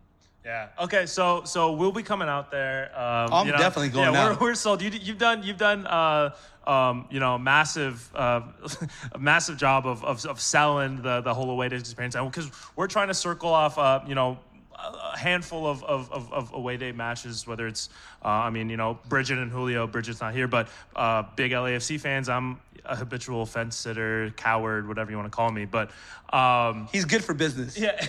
Yeah. Okay. So we'll be coming out there. I'm definitely going out. We're sold. You've done a massive job of selling the whole away day experience, because we're trying to circle off a handful of away day matches, whether it's Bridget and Julio. Bridget's not here, but big LAFC fans. I'm a habitual fence sitter, coward, whatever you want to call me, but he's good for business. Yeah,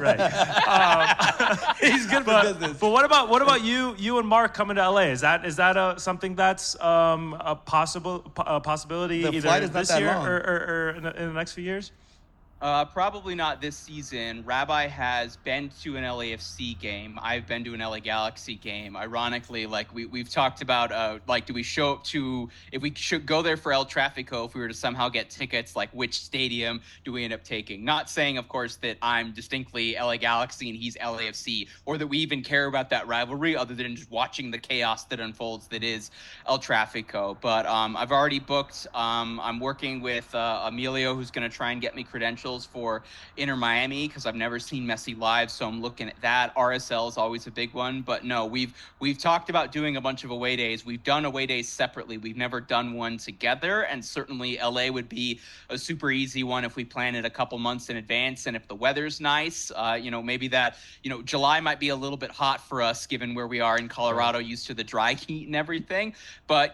right. He's good for business. But what about you and Mark coming to LA? Is that something that's a possibility The either flight is not this that year long. or in the next few years? Probably not this season. Rabbi has been to an LAFC game. I've been to an LA Galaxy game. Ironically, like we've talked about, do we show up to, if we should go there for El Trafico, if we were to somehow get tickets, like which stadium do we end up taking? Not saying, of course, that I'm distinctly LA Galaxy and he's LAFC, or that we even care about that rivalry other than just watching the chaos that unfolds that is El Trafico. But I've already booked. I'm working with Emilio, who's going to try and get me credentials for Inter Miami, because I've never seen Messi live, so I'm looking at that. RSL is always a big one, but no, we've talked about doing a bunch of away days. We've done away days separately. We've never done one together, and certainly LA would be a super easy one if we plan it a couple months in advance, and if the weather's nice, maybe that, July might be a little bit hot for us given where we are in Colorado, used to the dry heat and everything, but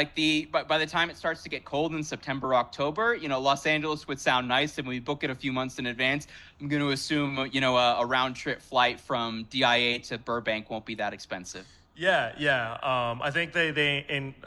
by the time it starts to get cold in September, October, Los Angeles would sound nice, and we book it a few months in advance. I'm going to assume, a round trip flight from DIA to Burbank won't be that expensive. Yeah. I think they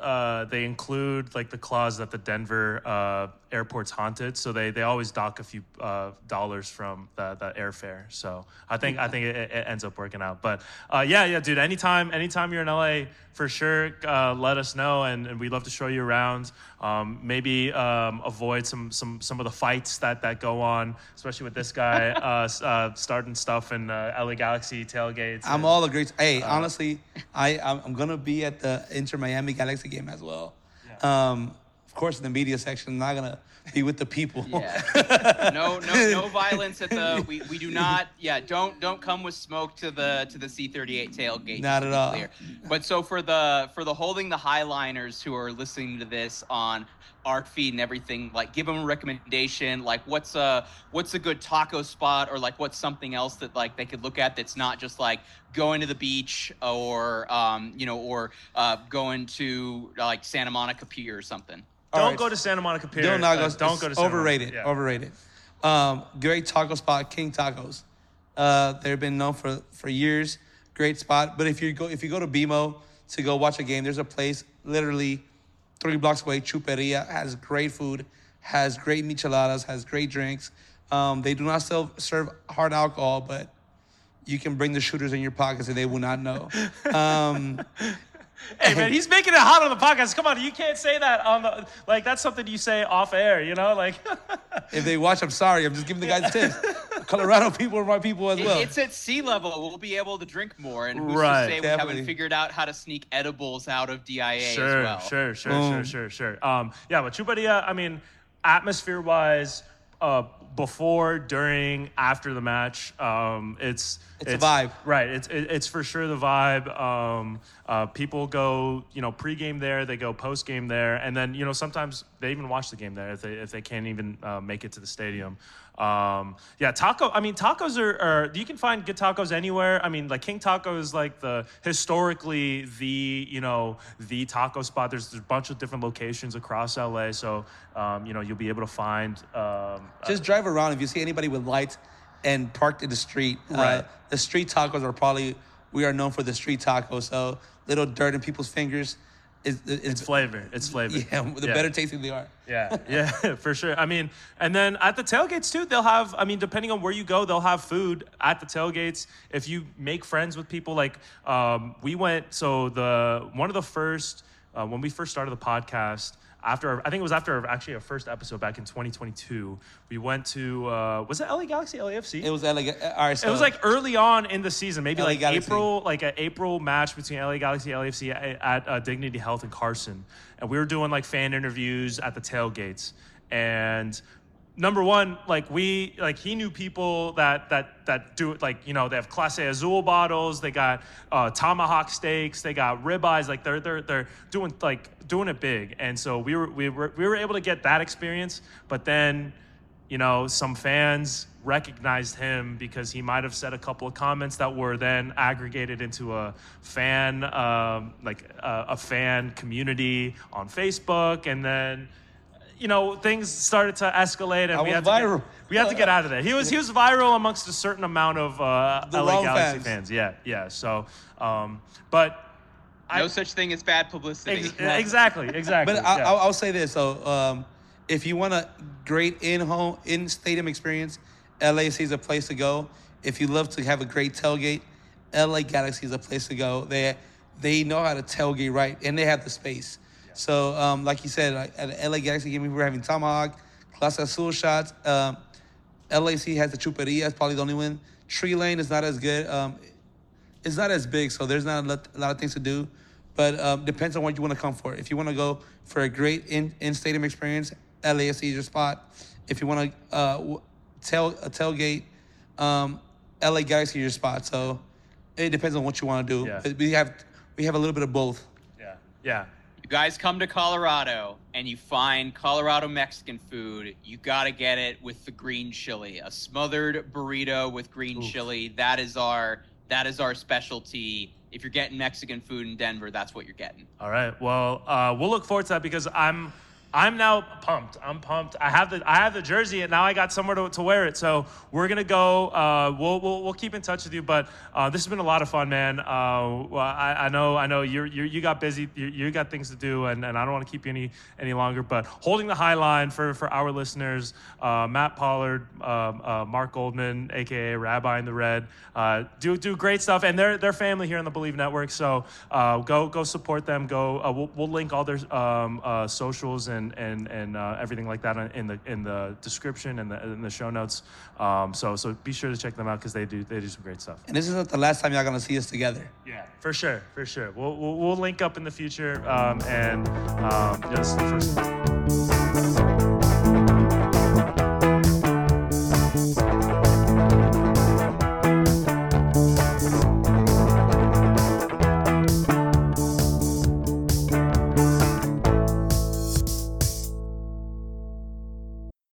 include like the clause that the Denver airport's haunted, so they always dock a few dollars from the airfare. So I think it ends up working out. But dude, anytime you're in LA, for sure, let us know, and we'd love to show you around. Maybe avoid some of the fights that go on, especially with this guy starting stuff in LA Galaxy tailgates. I'm all agreed. Hey, honestly, I'm gonna be at the Inter Miami Galaxy game as well. Yeah. Of course, in the media section, I'm not gonna be with the people. Yeah. No violence at the. We do not. Yeah. Don't come with smoke to the C38 tailgate. Not at all. Clear. But so for the holding the highliners who are listening to this on our feed and everything, like give them a recommendation, like what's a good taco spot, or like what's something else that like they could look at that's not just like going to the beach or going to like Santa Monica Pier or something. Don't go to Santa Monica Pier. Don't go to Santa Monica. Yeah. Overrated. Great taco spot, King Tacos. They've been known for years. Great spot. But if you go to BMO to go watch a game, there's a place literally 3 blocks away, Chuperia, has great food, has great micheladas, has great drinks. They do not still serve hard alcohol, but you can bring the shooters in your pockets and they will not know. Hey man, he's making it hot on the podcast. Come on, you can't say that on the that's something you say off air, If they watch, I'm sorry. I'm just giving the guys tips. Colorado people are my people as well. It's at sea level. We'll be able to drink more, and who's right, to say definitely. we haven't figured out how to sneak edibles out of DIA sure, as well. Sure. But Chuparia, I mean, atmosphere-wise, before, during, after the match, it's a vibe. Right. It's for sure the vibe. People go, pregame there, they go postgame there, and then sometimes they even watch the game there if they can't even make it to the stadium. Tacos are you can find good tacos anywhere. I mean, like King Taco is like historically the taco spot. There's a bunch of different locations across LA, so you'll be able to find. Just drive around. If you see anybody with lights and parked in the street, right. The street tacos we are known for the street tacos. So little dirt in people's fingers. It's flavor. It's flavor. Yeah, the better tasting they are. Yeah, for sure. I mean, and then at the tailgates too, they'll have, depending on where you go, they'll have food at the tailgates. If you make friends with people, like we went, so one of the first, when we first started the podcast, I think it was after actually our first episode back in 2022, we went to, was it LA Galaxy, LAFC? It was LA. All right, so it was like early on in the season, maybe LA like Galaxy. April, like an April match between LA Galaxy and LAFC at Dignity Health in Carson. And we were doing like fan interviews at the tailgates. And number one, he knew people that do it, they have Clase Azul bottles, they got tomahawk steaks, they got ribeyes, they're doing it big. And so we were able to get that experience, but then, some fans recognized him because he might have said a couple of comments that were then aggregated into a fan, a fan community on Facebook, and then things started to escalate, and we had to get out of there. He was viral amongst a certain amount of LA Galaxy fans. Yeah. So, but no such thing as bad publicity. Exactly. But I'll say this. So, if you want a great in-stadium experience, LAC is a place to go. If you love to have a great tailgate, LA Galaxy is a place to go. They know how to tailgate right, and they have the space. So, like you said, at the LA Galaxy game, we were having tomahawk, Clase Azul shots. LAC has the Chuperia. It's probably the only one. Tree Lane is not as good. It's not as big, so there's not a lot of things to do. But depends on what you want to come for. If you want to go for a great in-stadium experience, LAC is your spot. If you want to tailgate, LA Galaxy is your spot. So it depends on what you want to do. Yeah. We have a little bit of both. Yeah. You guys come to Colorado and you find Colorado Mexican food, you got to get it with the green chili. A smothered burrito with green chili. That is our specialty. If you're getting Mexican food in Denver, that's what you're getting. All right. Well, we'll look forward to that because I'm now pumped. I'm pumped. I have the jersey, and now I got somewhere to wear it. So we're gonna go. We'll keep in touch with you. But this has been a lot of fun, man. I know you got busy. You got things to do, and I don't want to keep you any longer. But holding the high line for our listeners, Matt Pollard, Mark Goldman, aka Rabbi in the Red, do great stuff, and they're family here on the Believe Network. So go support them. We'll link all their socials and everything like that in the description and in the show notes. So be sure to check them out because they do some great stuff. And this isn't the last time y'all gonna see us together. Yeah, for sure. We'll link up in the future. This is the first time.